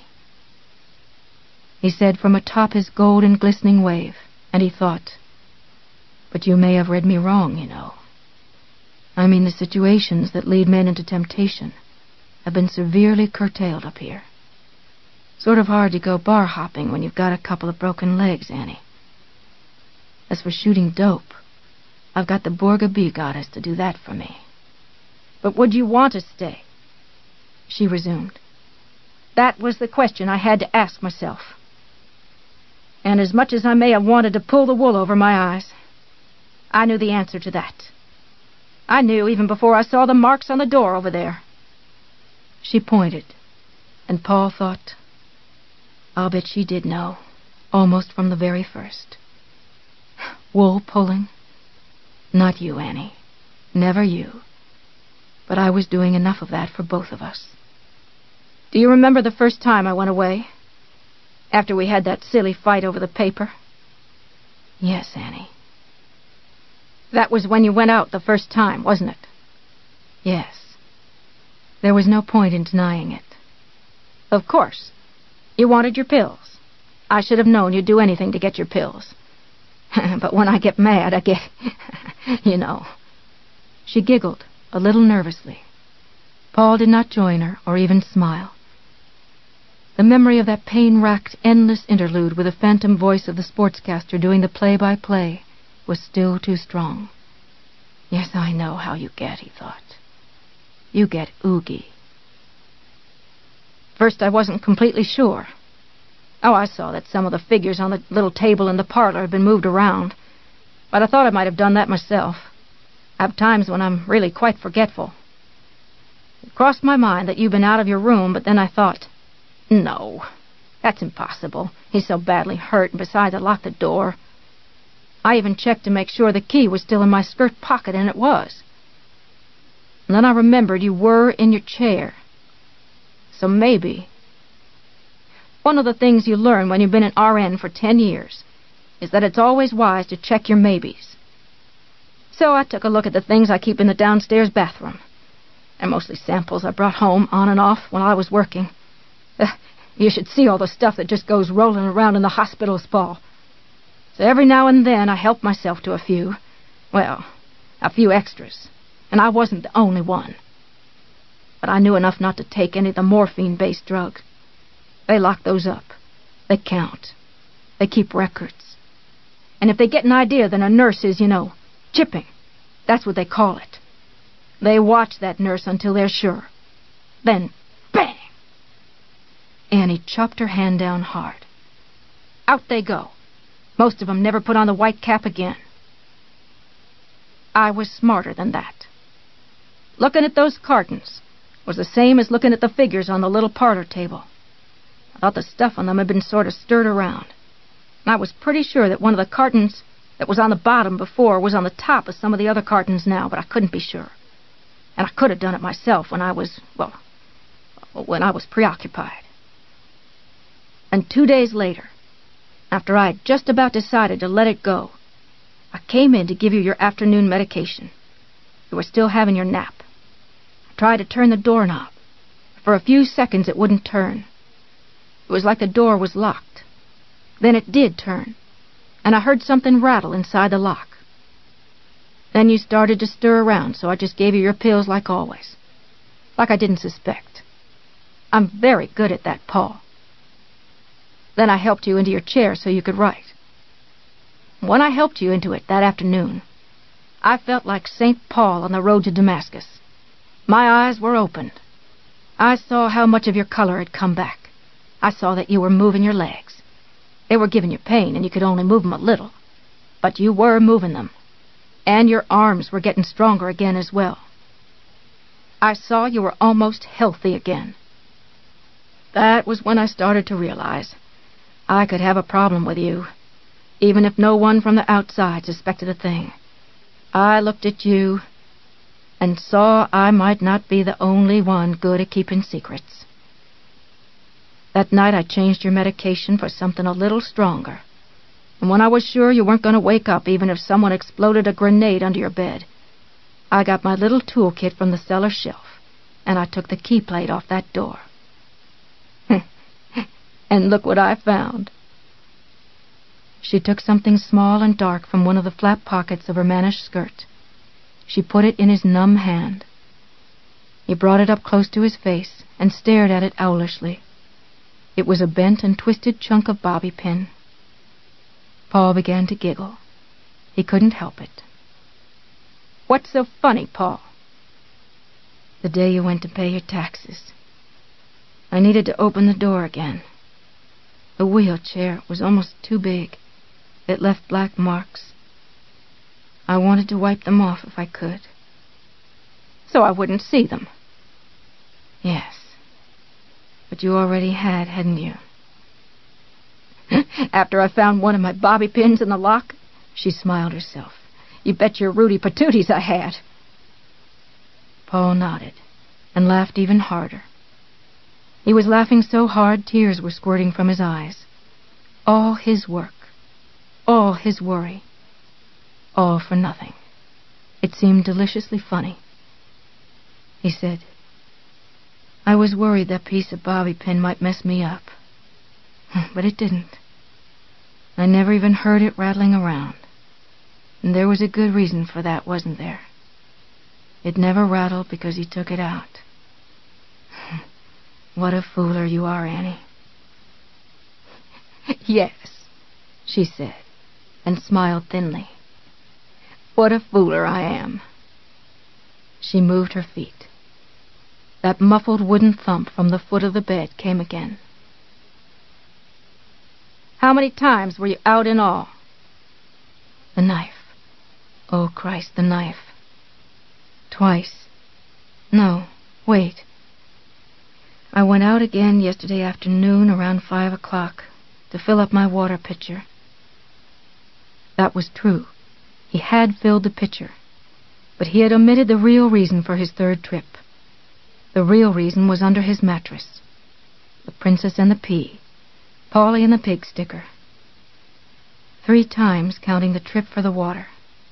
he said from atop his gold and glistening wave, and he thought, but you may have read me wrong, you know. I mean, the situations that lead men into temptation have been severely curtailed up here. Sort of hard to go bar hopping when you've got a couple of broken legs, Annie. As for shooting dope, I've got the Borga Bee Goddess to do that for me. But would you want to stay? She resumed. That was the question I had to ask myself. And as much as I may have wanted to pull the wool over my eyes, I knew the answer to that. I knew even before I saw the marks on the door over there. She pointed, and Paul thought, I'll bet she did know, almost from the very first. Wool pulling? Not you, Annie. Never you. But I was doing enough of that for both of us. Do you remember the first time I went away? After we had that silly fight over the paper? Yes, Annie. That was when you went out the first time, wasn't it? Yes. There was no point in denying it. Of course. You wanted your pills. I should have known you'd do anything to get your pills. But when I get mad, I get... you know. She giggled, a little nervously. Paul did not join her or even smile. The memory of that pain-racked, endless interlude with the phantom voice of the sportscaster doing the play-by-play was still too strong. Yes, I know how you get, he thought. You get oogie. First, I wasn't completely sure. Oh, I saw that some of the figures on the little table in the parlor had been moved around, but I thought I might have done that myself. I have times when I'm really quite forgetful. It crossed my mind that you'd been out of your room, but then I thought, no, that's impossible. He's so badly hurt, and besides, I locked the door. I even checked to make sure the key was still in my skirt pocket, and it was. And then I remembered you were in your chair. So maybe... One of the things you learn when you've been an R N for ten years is that it's always wise to check your maybes. So I took a look at the things I keep in the downstairs bathroom. And mostly samples I brought home on and off while I was working. Uh, you should see all the stuff that just goes rolling around in the hospital's Paul. So every now and then I helped myself to a few. Well, a few extras. And I wasn't the only one. But I knew enough not to take any of the morphine-based drugs. They lock those up. They count. They keep records. And if they get an idea that a nurse is, you know, chipping, that's what they call it. They watch that nurse until they're sure. Then, bang! Annie chopped her hand down hard. Out they go. Most of them never put on the white cap again. I was smarter than that. Looking at those cartons was the same as looking at the figures on the little parlor table. I thought the stuff on them had been sort of stirred around. And I was pretty sure that one of the cartons that was on the bottom before was on the top of some of the other cartons now, but I couldn't be sure. And I could have done it myself when I was, well, when I was preoccupied. And two days later, after I had just about decided to let it go, I came in to give you your afternoon medication. You were still having your nap. I tried to turn the doorknob. For a few seconds it wouldn't turn. It was like the door was locked. Then it did turn, and I heard something rattle inside the lock. Then you started to stir around, so I just gave you your pills like always. Like I didn't suspect. I'm very good at that, Paul. Then I helped you into your chair so you could write. When I helped you into it that afternoon, I felt like Saint Paul on the road to Damascus. My eyes were opened. I saw how much of your color had come back. I saw that you were moving your legs. They were giving you pain, and you could only move them a little. But you were moving them. And your arms were getting stronger again as well. I saw you were almost healthy again. That was when I started to realize I could have a problem with you, even if no one from the outside suspected a thing. I looked at you and saw I might not be the only one good at keeping secrets. That night I changed your medication for something a little stronger. And when I was sure you weren't going to wake up even if someone exploded a grenade under your bed, I got my little toolkit from the cellar shelf, and I took the key plate off that door. And look what I found. She took something small and dark from one of the flap pockets of her mannish skirt. She put it in his numb hand. He brought it up close to his face and stared at it owlishly. It was a bent and twisted chunk of bobby pin. Paul began to giggle. He couldn't help it. What's so funny, Paul? The day you went to pay your taxes. I needed to open the door again. The wheelchair was almost too big. It left black marks. I wanted to wipe them off if I could. So I wouldn't see them. Yes. But you already had, hadn't you? After I found one of my bobby pins in the lock? She smiled herself. You bet your Rudy patooties I had. Paul nodded and laughed even harder. He was laughing so hard tears were squirting from his eyes. All his work, all his worry, all for nothing. It seemed deliciously funny. He said, I was worried that piece of bobby pin might mess me up. But it didn't. I never even heard it rattling around. And there was a good reason for that, wasn't there? It never rattled because he took it out. What a fooler you are, Annie. Yes, she said, and smiled thinly. What a fooler I am. She moved her feet. That muffled wooden thump from the foot of the bed came again. How many times were you out in all? The knife. Oh, Christ, the knife. Twice. No, wait. I went out again yesterday afternoon around five o'clock to fill up my water pitcher. That was true. He had filled the pitcher, but he had omitted the real reason for his third trip. The real reason was under his mattress. The Princess and the Pea. Paulie and the pig sticker. Three times, counting the trip for the water.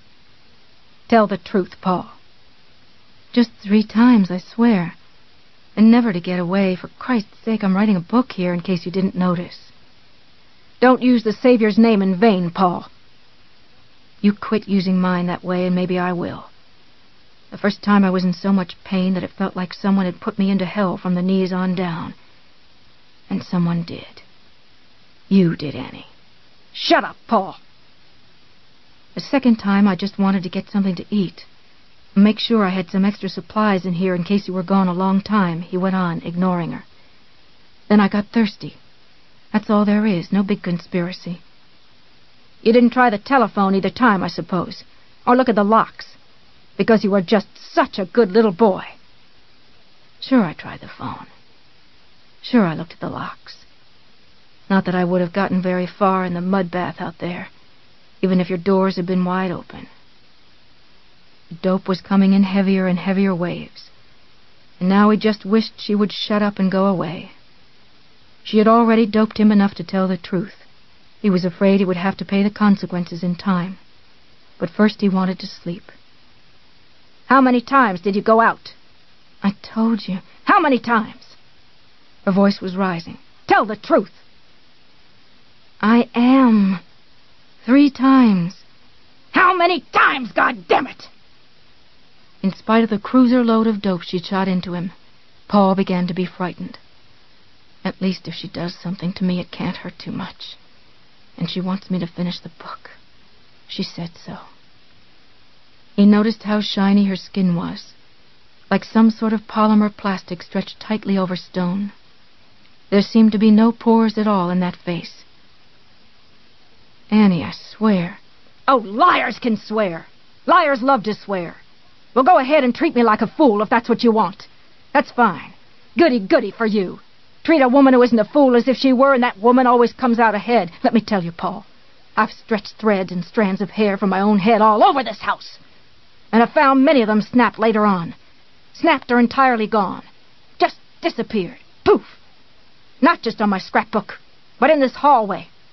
Tell the truth, Paul. Just three times, I swear. And never to get away. For Christ's sake, I'm writing a book here in case you didn't notice. Don't use the Savior's name in vain, Paul. You quit using mine that way, and maybe I will. The first time I was in so much pain that it felt like someone had put me into hell from the knees on down. And someone did. You did, Annie. Shut up, Paul. The second time I just wanted to get something to eat. Make sure I had some extra supplies in here in case you were gone a long time, he went on, ignoring her. Then I got thirsty. That's all there is, no big conspiracy. You didn't try the telephone either time, I suppose, or look at the locks, because you were just such a good little boy. Sure, I tried the phone. Sure, I looked at the locks. Not that I would have gotten very far in the mud bath out there, even if your doors had been wide open. The dope was coming in heavier and heavier waves, and now he just wished she would shut up and go away. She had already doped him enough to tell the truth. He was afraid he would have to pay the consequences in time. But first he wanted to sleep. How many times did you go out? I told you. How many times? Her voice was rising. Tell the truth. I am. Three times. How many times, goddammit? In spite of the cruiser load of dope she shot into him, Paul began to be frightened. At least if she does something to me, it can't hurt too much. And she wants me to finish the book. She said so. He noticed how shiny her skin was, like some sort of polymer plastic stretched tightly over stone. There seemed to be no pores at all in that face. Annie, I swear. Oh, liars can swear. Liars love to swear. Well, go ahead and treat me like a fool if that's what you want. That's fine. Goody, goody for you. Treat a woman who isn't a fool as if she were, and that woman always comes out ahead. Let me tell you, Paul, I've stretched threads and strands of hair from my own head all over this house. And I've found many of them snapped later on. Snapped or entirely gone. Just disappeared. Poof. Not just on my scrapbook, but in this hallway,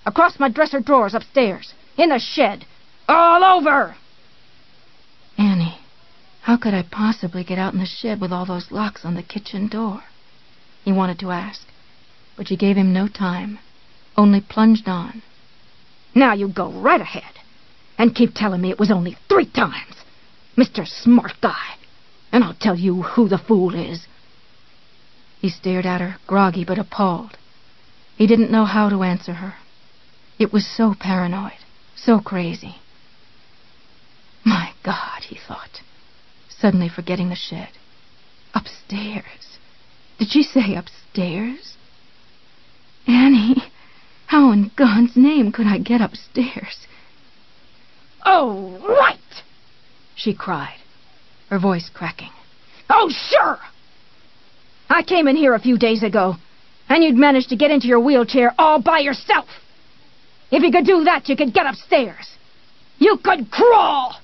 across my dresser drawers upstairs, in the shed, all over. Annie, how could I possibly get out in the shed with all those locks on the kitchen door? He wanted to ask, but she gave him no time, only plunged on. Now you go right ahead, and keep telling me it was only three times, Mister Smart Guy, and I'll tell you who the fool is. He stared at her, groggy but appalled. He didn't know how to answer her. It was so paranoid, so crazy. My God, he thought, suddenly forgetting the shed. Upstairs. Did she say upstairs? Annie, how in God's name could I get upstairs? Oh, right, she cried, her voice cracking. Oh, sure. I came in here a few days ago, and you'd managed to get into your wheelchair all by yourself. If you could do that, you could get upstairs. You could crawl.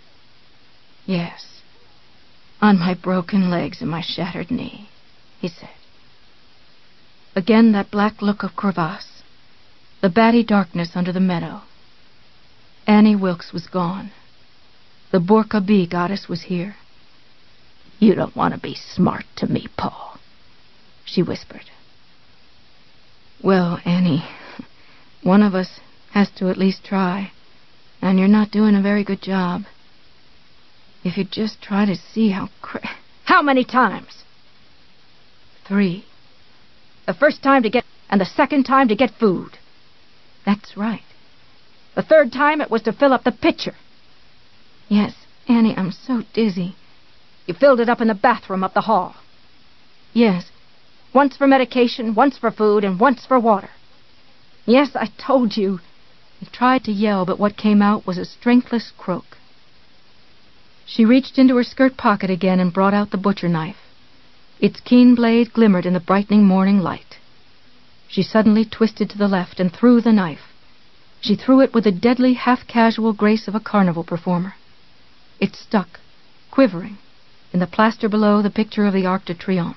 Yes, on my broken legs and my shattered knee, he said. Again that black look of crevasse, the batty darkness under the meadow. Annie Wilkes was gone. The Burqa Bee goddess was here. You don't want to be smart to me, Paul, she whispered. Well, Annie, one of us has to at least try, and you're not doing a very good job. If you'd just try to see how cra- How many times? Three. The first time to get... and the second time to get food. That's right. The third time it was to fill up the pitcher. Yes, Annie, I'm so dizzy. You filled it up in the bathroom up the hall. Yes. Once for medication, once for food, and once for water. Yes, I told you. He tried to yell, but what came out was a strengthless croak. She reached into her skirt pocket again and brought out the butcher knife. Its keen blade glimmered in the brightening morning light. She suddenly twisted to the left and threw the knife. She threw it with the deadly, half-casual grace of a carnival performer. It stuck, quivering, in the plaster below the picture of the Arc de Triomphe.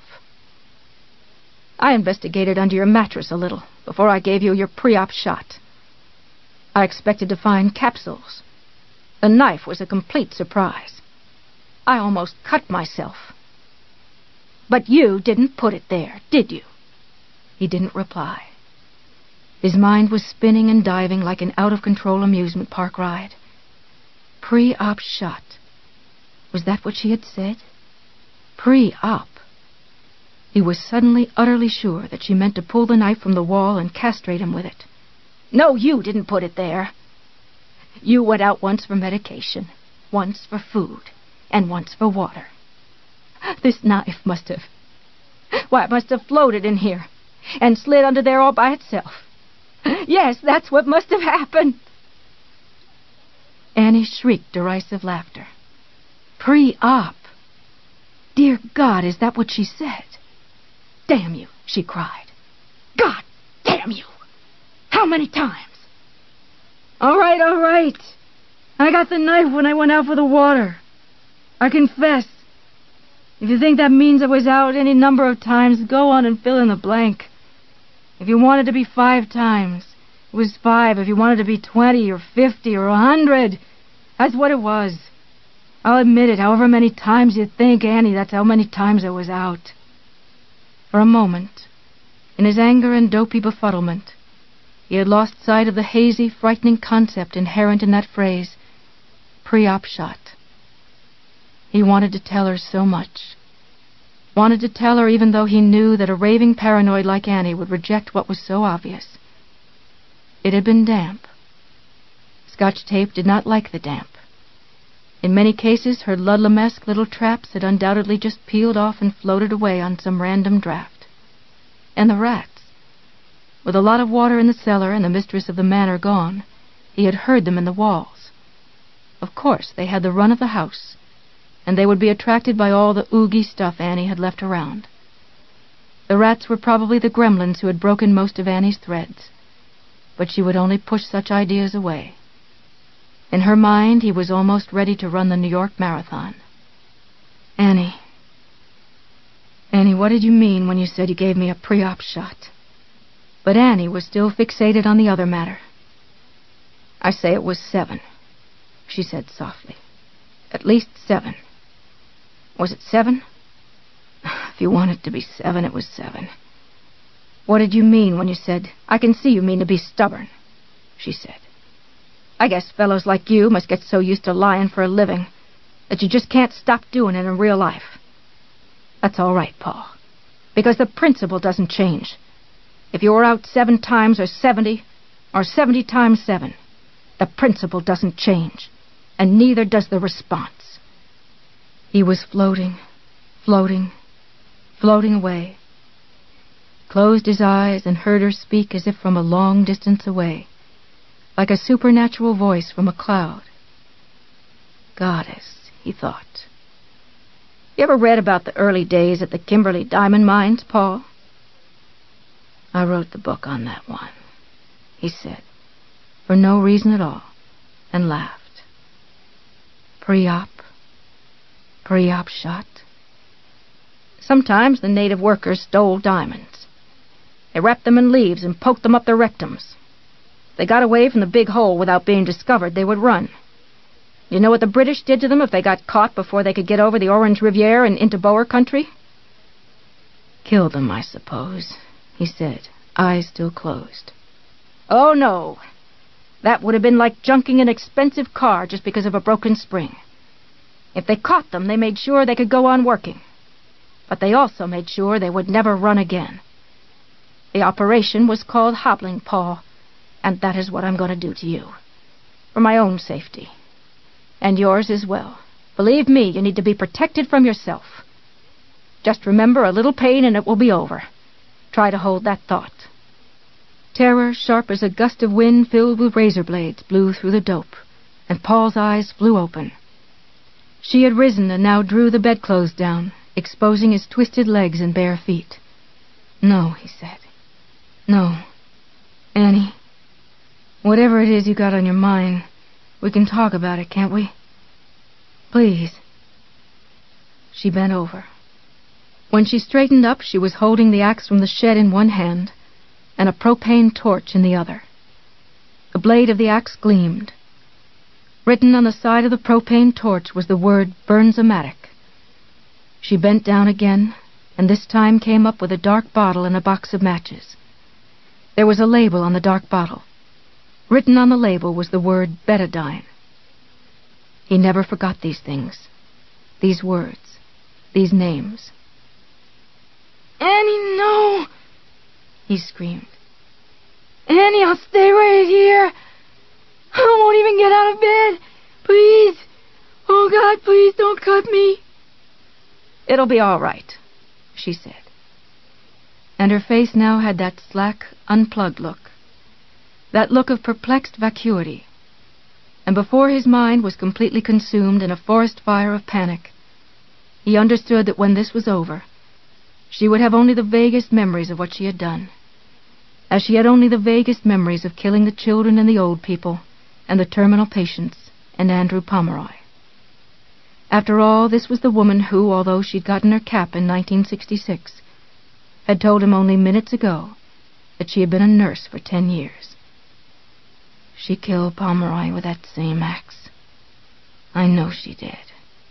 I investigated under your mattress a little before I gave you your pre-op shot. I expected to find capsules. The knife was a complete surprise. I almost cut myself. But you didn't put it there, did you? He didn't reply. His mind was spinning and diving like an out-of-control amusement park ride. Pre-op shot. Was that what she had said? Pre-op. He was suddenly utterly sure that she meant to pull the knife from the wall and castrate him with it. No, you didn't put it there. You went out once for medication, once for food, and once for water. This knife must have... Why, it must have floated in here and slid under there all by itself. Yes, that's what must have happened. Annie shrieked derisive laughter. Pre-op. Dear God, is that what she said? Damn you, she cried. God damn you! How many times? All right, all right. I got the knife when I went out for the water. I confess. If you think that means I was out any number of times, go on and fill in the blank. If you wanted to be five times, it was five. If you wanted to be twenty or fifty or a hundred, that's what it was. I'll admit it, however many times you think, Annie, that's how many times I was out. For a moment, in his anger and dopey befuddlement, he had lost sight of the hazy, frightening concept inherent in that phrase, pre-op shot. He wanted to tell her so much. Wanted to tell her even though he knew that a raving paranoid like Annie would reject what was so obvious. It had been damp. Scotch tape did not like the damp. In many cases, her Ludlamesque little traps had undoubtedly just peeled off and floated away on some random draft. And the rats. With a lot of water in the cellar and the mistress of the manor gone, he had heard them in the walls. Of course, they had the run of the house, and they would be attracted by all the oogie stuff Annie had left around. The rats were probably the gremlins who had broken most of Annie's threads, but she would only push such ideas away. In her mind, he was almost ready to run the New York Marathon. Annie. Annie, what did you mean when you said you gave me a pre-op shot? But Annie was still fixated on the other matter. "I say it was seven," she said softly. "At least seven. Was it seven? If you want it to be seven, it was seven." "What did you mean when you said—" "I can see you mean to be stubborn," she said. "I guess fellows like you must get so used to lying for a living that you just can't stop doing it in real life. That's all right, Paul, because the principle doesn't change. If you were out seven times or seventy, or seventy times seven, the principle doesn't change, and neither does the response." He was floating, floating, floating away. Closed his eyes and heard her speak as if from a long distance away, like a supernatural voice from a cloud. Goddess, he thought. "You ever read about the early days at the Kimberley diamond mines, Paul?" "I wrote the book on that one," he said, for no reason at all, and laughed. Pre-op? Pre-op shot? Sometimes the native workers stole diamonds. They wrapped them in leaves and poked them up their rectums. If they got away from the big hole without being discovered, they would run. You know what the British did to them if they got caught before they could get over the Orange Riviera and into Boer country? "Killed them, I suppose," he said, eyes still closed. "Oh, no. That would have been like junking an expensive car just because of a broken spring. If they caught them, they made sure they could go on working. But they also made sure they would never run again. The operation was called hobbling, Paul, and that is what I'm going to do to you. For my own safety. And yours as well. Believe me, you need to be protected from yourself. Just remember, a little pain and it will be over. Try to hold that thought." Terror, sharp as a gust of wind filled with razor blades, blew through the dope, and Paul's eyes flew open. She had risen and now drew the bedclothes down, exposing his twisted legs and bare feet. "No," he said. "No. Annie, whatever it is you got on your mind, we can talk about it, can't we? Please." She bent over. When she straightened up, she was holding the axe from the shed in one hand and a propane torch in the other. The blade of the axe gleamed. Written on the side of the propane torch was the word Bernzomatic. She bent down again, and this time came up with a dark bottle and a box of matches. There was a label on the dark bottle. Written on the label was the word betadine. He never forgot these things, these words, these names. "Annie, no!" he screamed. "Annie, I'll stay right here. I won't even get out of bed. Please. Oh, God, please don't cut me." "It'll be all right," she said. And her face now had that slack, unplugged look. That look of perplexed vacuity. And before his mind was completely consumed in a forest fire of panic, he understood that when this was over, she would have only the vaguest memories of what she had done, as she had only the vaguest memories of killing the children and the old people, and the terminal patients, and Andrew Pomeroy. After all, this was the woman who, although she'd gotten her cap in nineteen sixty-six, had told him only minutes ago that she had been a nurse for ten years. She killed Pomeroy with that same axe. I know she did.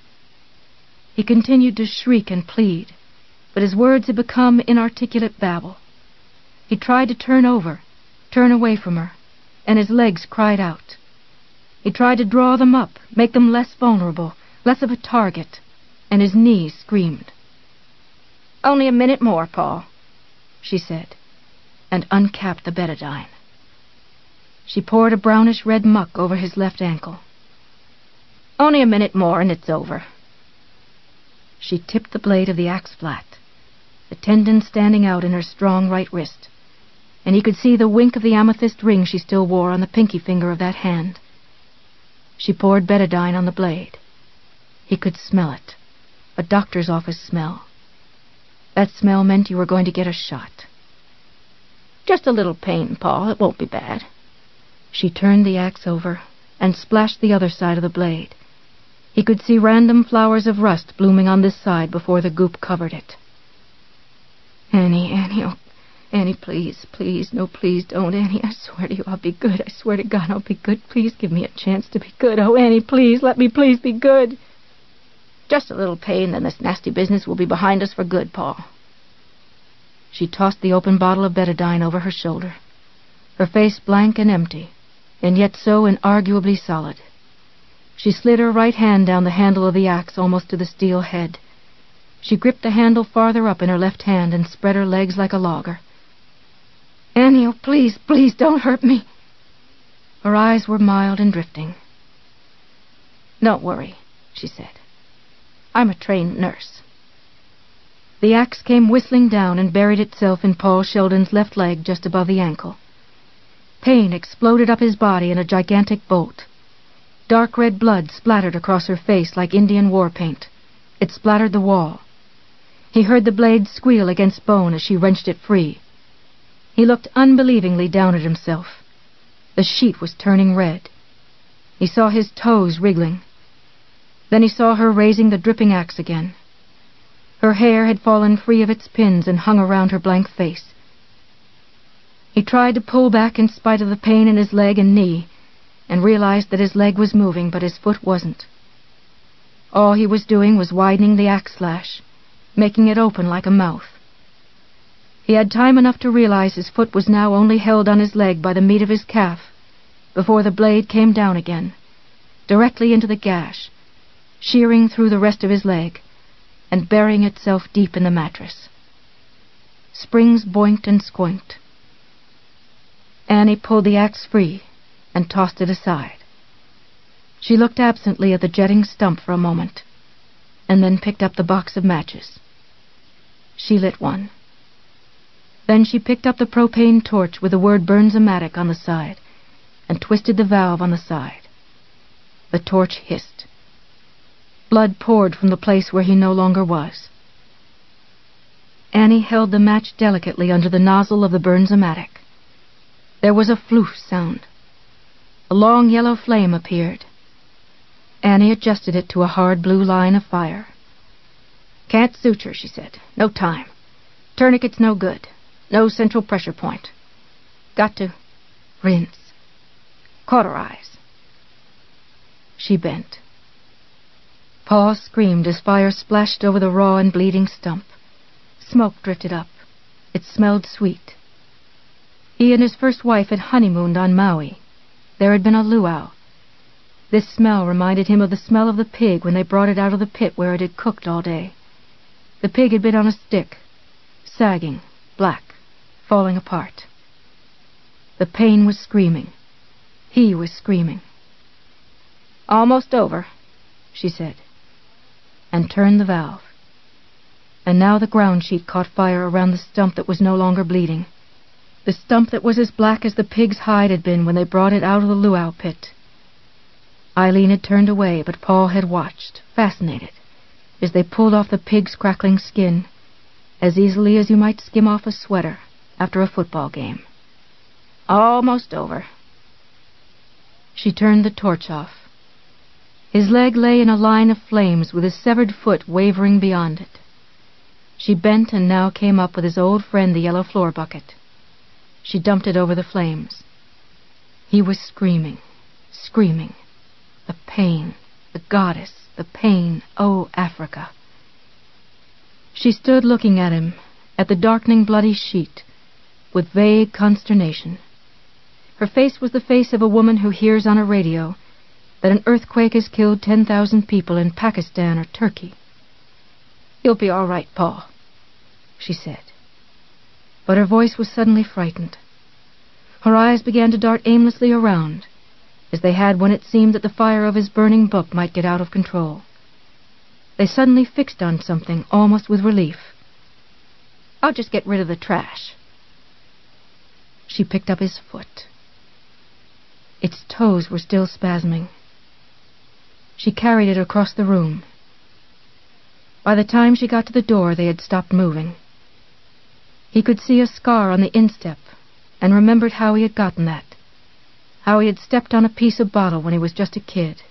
He continued to shriek and plead, but his words had become inarticulate babble. He tried to turn over, turn away from her, and his legs cried out. He tried to draw them up, make them less vulnerable, less of a target, and his knees screamed. "Only a minute more, Paul," she said, and uncapped the betadine. She poured a brownish-red muck over his left ankle. "Only a minute more and it's over." She tipped the blade of the axe flat, the tendon standing out in her strong right wrist, and he could see the wink of the amethyst ring she still wore on the pinky finger of that hand. She poured betadine on the blade. He could smell it, a doctor's office smell. That smell meant you were going to get a shot. "Just a little pain, Paul. It won't be bad." She turned the axe over and splashed the other side of the blade. He could see random flowers of rust blooming on this side before the goop covered it. "Annie, Annie, oh, Annie, please, please, no, please don't, Annie. I swear to you I'll be good. I swear to God I'll be good. Please give me a chance to be good. Oh, Annie, please, let me please be good. Just a little pain, then this nasty business will be behind us for good, Paul. She tossed the open bottle of betadine over her shoulder, her face blank and empty, and yet so inarguably solid. She slid her right hand down the handle of the axe almost to the steel head. She gripped the handle farther up in her left hand and spread her legs like a logger. Annie, oh, please, please, don't hurt me. Her eyes were mild and drifting. Don't worry, she said. I'm a trained nurse. The axe came whistling down and buried itself in Paul Sheldon's left leg just above the ankle. Pain exploded up his body in a gigantic bolt. Dark red blood splattered across her face like Indian war paint. It splattered the wall. He heard the blade squeal against bone as she wrenched it free. He looked unbelievingly down at himself. The sheet was turning red. He saw his toes wriggling. Then he saw her raising the dripping axe again. Her hair had fallen free of its pins and hung around her blank face. He tried to pull back in spite of the pain in his leg and knee, and realized that his leg was moving, but his foot wasn't. All he was doing was widening the axe slash, making it open like a mouth. He had time enough to realize his foot was now only held on his leg by the meat of his calf, before the blade came down again, directly into the gash, shearing through the rest of his leg, and burying itself deep in the mattress. Springs boinked and squoinked. Annie pulled the axe free and tossed it aside. She looked absently at the jetting stump for a moment, and then picked up the box of matches. She lit one. Then she picked up the propane torch with the word Burns-O-Matic on the side, and twisted the valve on the side. The torch hissed. Blood poured from the place where he no longer was. Annie held the match delicately under the nozzle of the Burns-O-Matic. There was a floof sound. A long yellow flame appeared. Annie adjusted it to a hard blue line of fire. Can't suture, she said. No time. Tourniquet's no good. No central pressure point. Got to rinse. Cauterize. She bent. Paul screamed as fire splashed over the raw and bleeding stump. Smoke drifted up. It smelled sweet. He and his first wife had honeymooned on Maui. There had been a luau. This smell reminded him of the smell of the pig when they brought it out of the pit where it had cooked all day. The pig had been on a stick, sagging, black, falling apart. The pain was screaming. He was screaming. Almost over, she said, and turned the valve. And now the ground sheet caught fire around the stump that was no longer bleeding. The stump that was as black as the pig's hide had been when they brought it out of the luau pit. Eileen had turned away, but Paul had watched, fascinated, as they pulled off the pig's crackling skin, as easily as you might skim off a sweater after a football game. Almost over. She turned the torch off. His leg lay in a line of flames with his severed foot wavering beyond it. She bent and now came up with his old friend, the yellow floor bucket. She dumped it over the flames. He was screaming, screaming. The pain, the goddess, the pain, oh, Africa. She stood looking at him, at the darkening bloody sheet, with vague consternation. Her face was the face of a woman who hears on a radio that an earthquake has killed ten thousand people in Pakistan or Turkey. "You'll be all right, Paul," she said. But her voice was suddenly frightened. Her eyes began to dart aimlessly around, as they had when it seemed that the fire of his burning book might get out of control. They suddenly fixed on something, almost with relief. "I'll just get rid of the trash." She picked up his foot. Its toes were still spasming. She carried it across the room. By the time she got to the door, they had stopped moving. He could see a scar on the instep, and remembered how he had gotten that, how he had stepped on a piece of bottle when he was just a kid.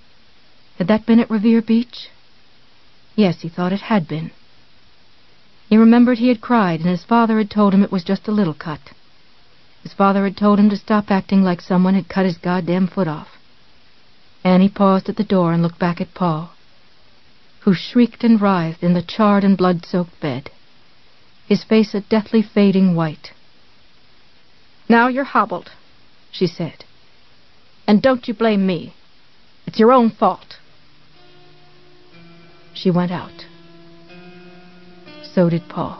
Had that been at Revere Beach? Yes, he thought it had been. He remembered he had cried, and his father had told him it was just a little cut. His father had told him to stop acting like someone had cut his goddamn foot off. Annie paused at the door and looked back at Paul, who shrieked and writhed in the charred and blood-soaked bed, his face a deathly fading white. "Now you're hobbled," she said. "And don't you blame me. It's your own fault." She went out. So did Paul.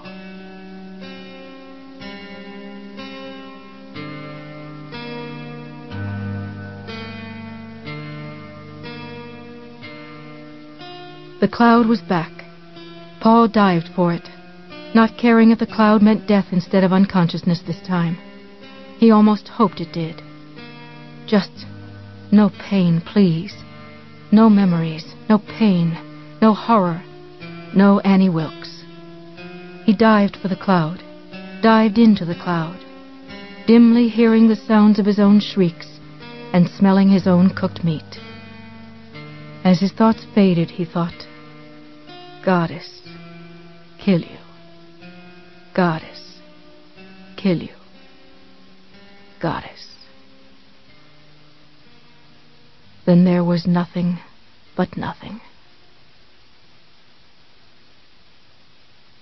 The cloud was back. Paul dived for it, not caring if the cloud meant death instead of unconsciousness this time. He almost hoped it did. Just no pain, please. No memories, no pain, no horror, no Annie Wilkes. He dived for the cloud, dived into the cloud, dimly hearing the sounds of his own shrieks and smelling his own cooked meat. As his thoughts faded, he thought, "Goddess, kill you. Goddess, kill you. Goddess." Then there was nothing but nothing.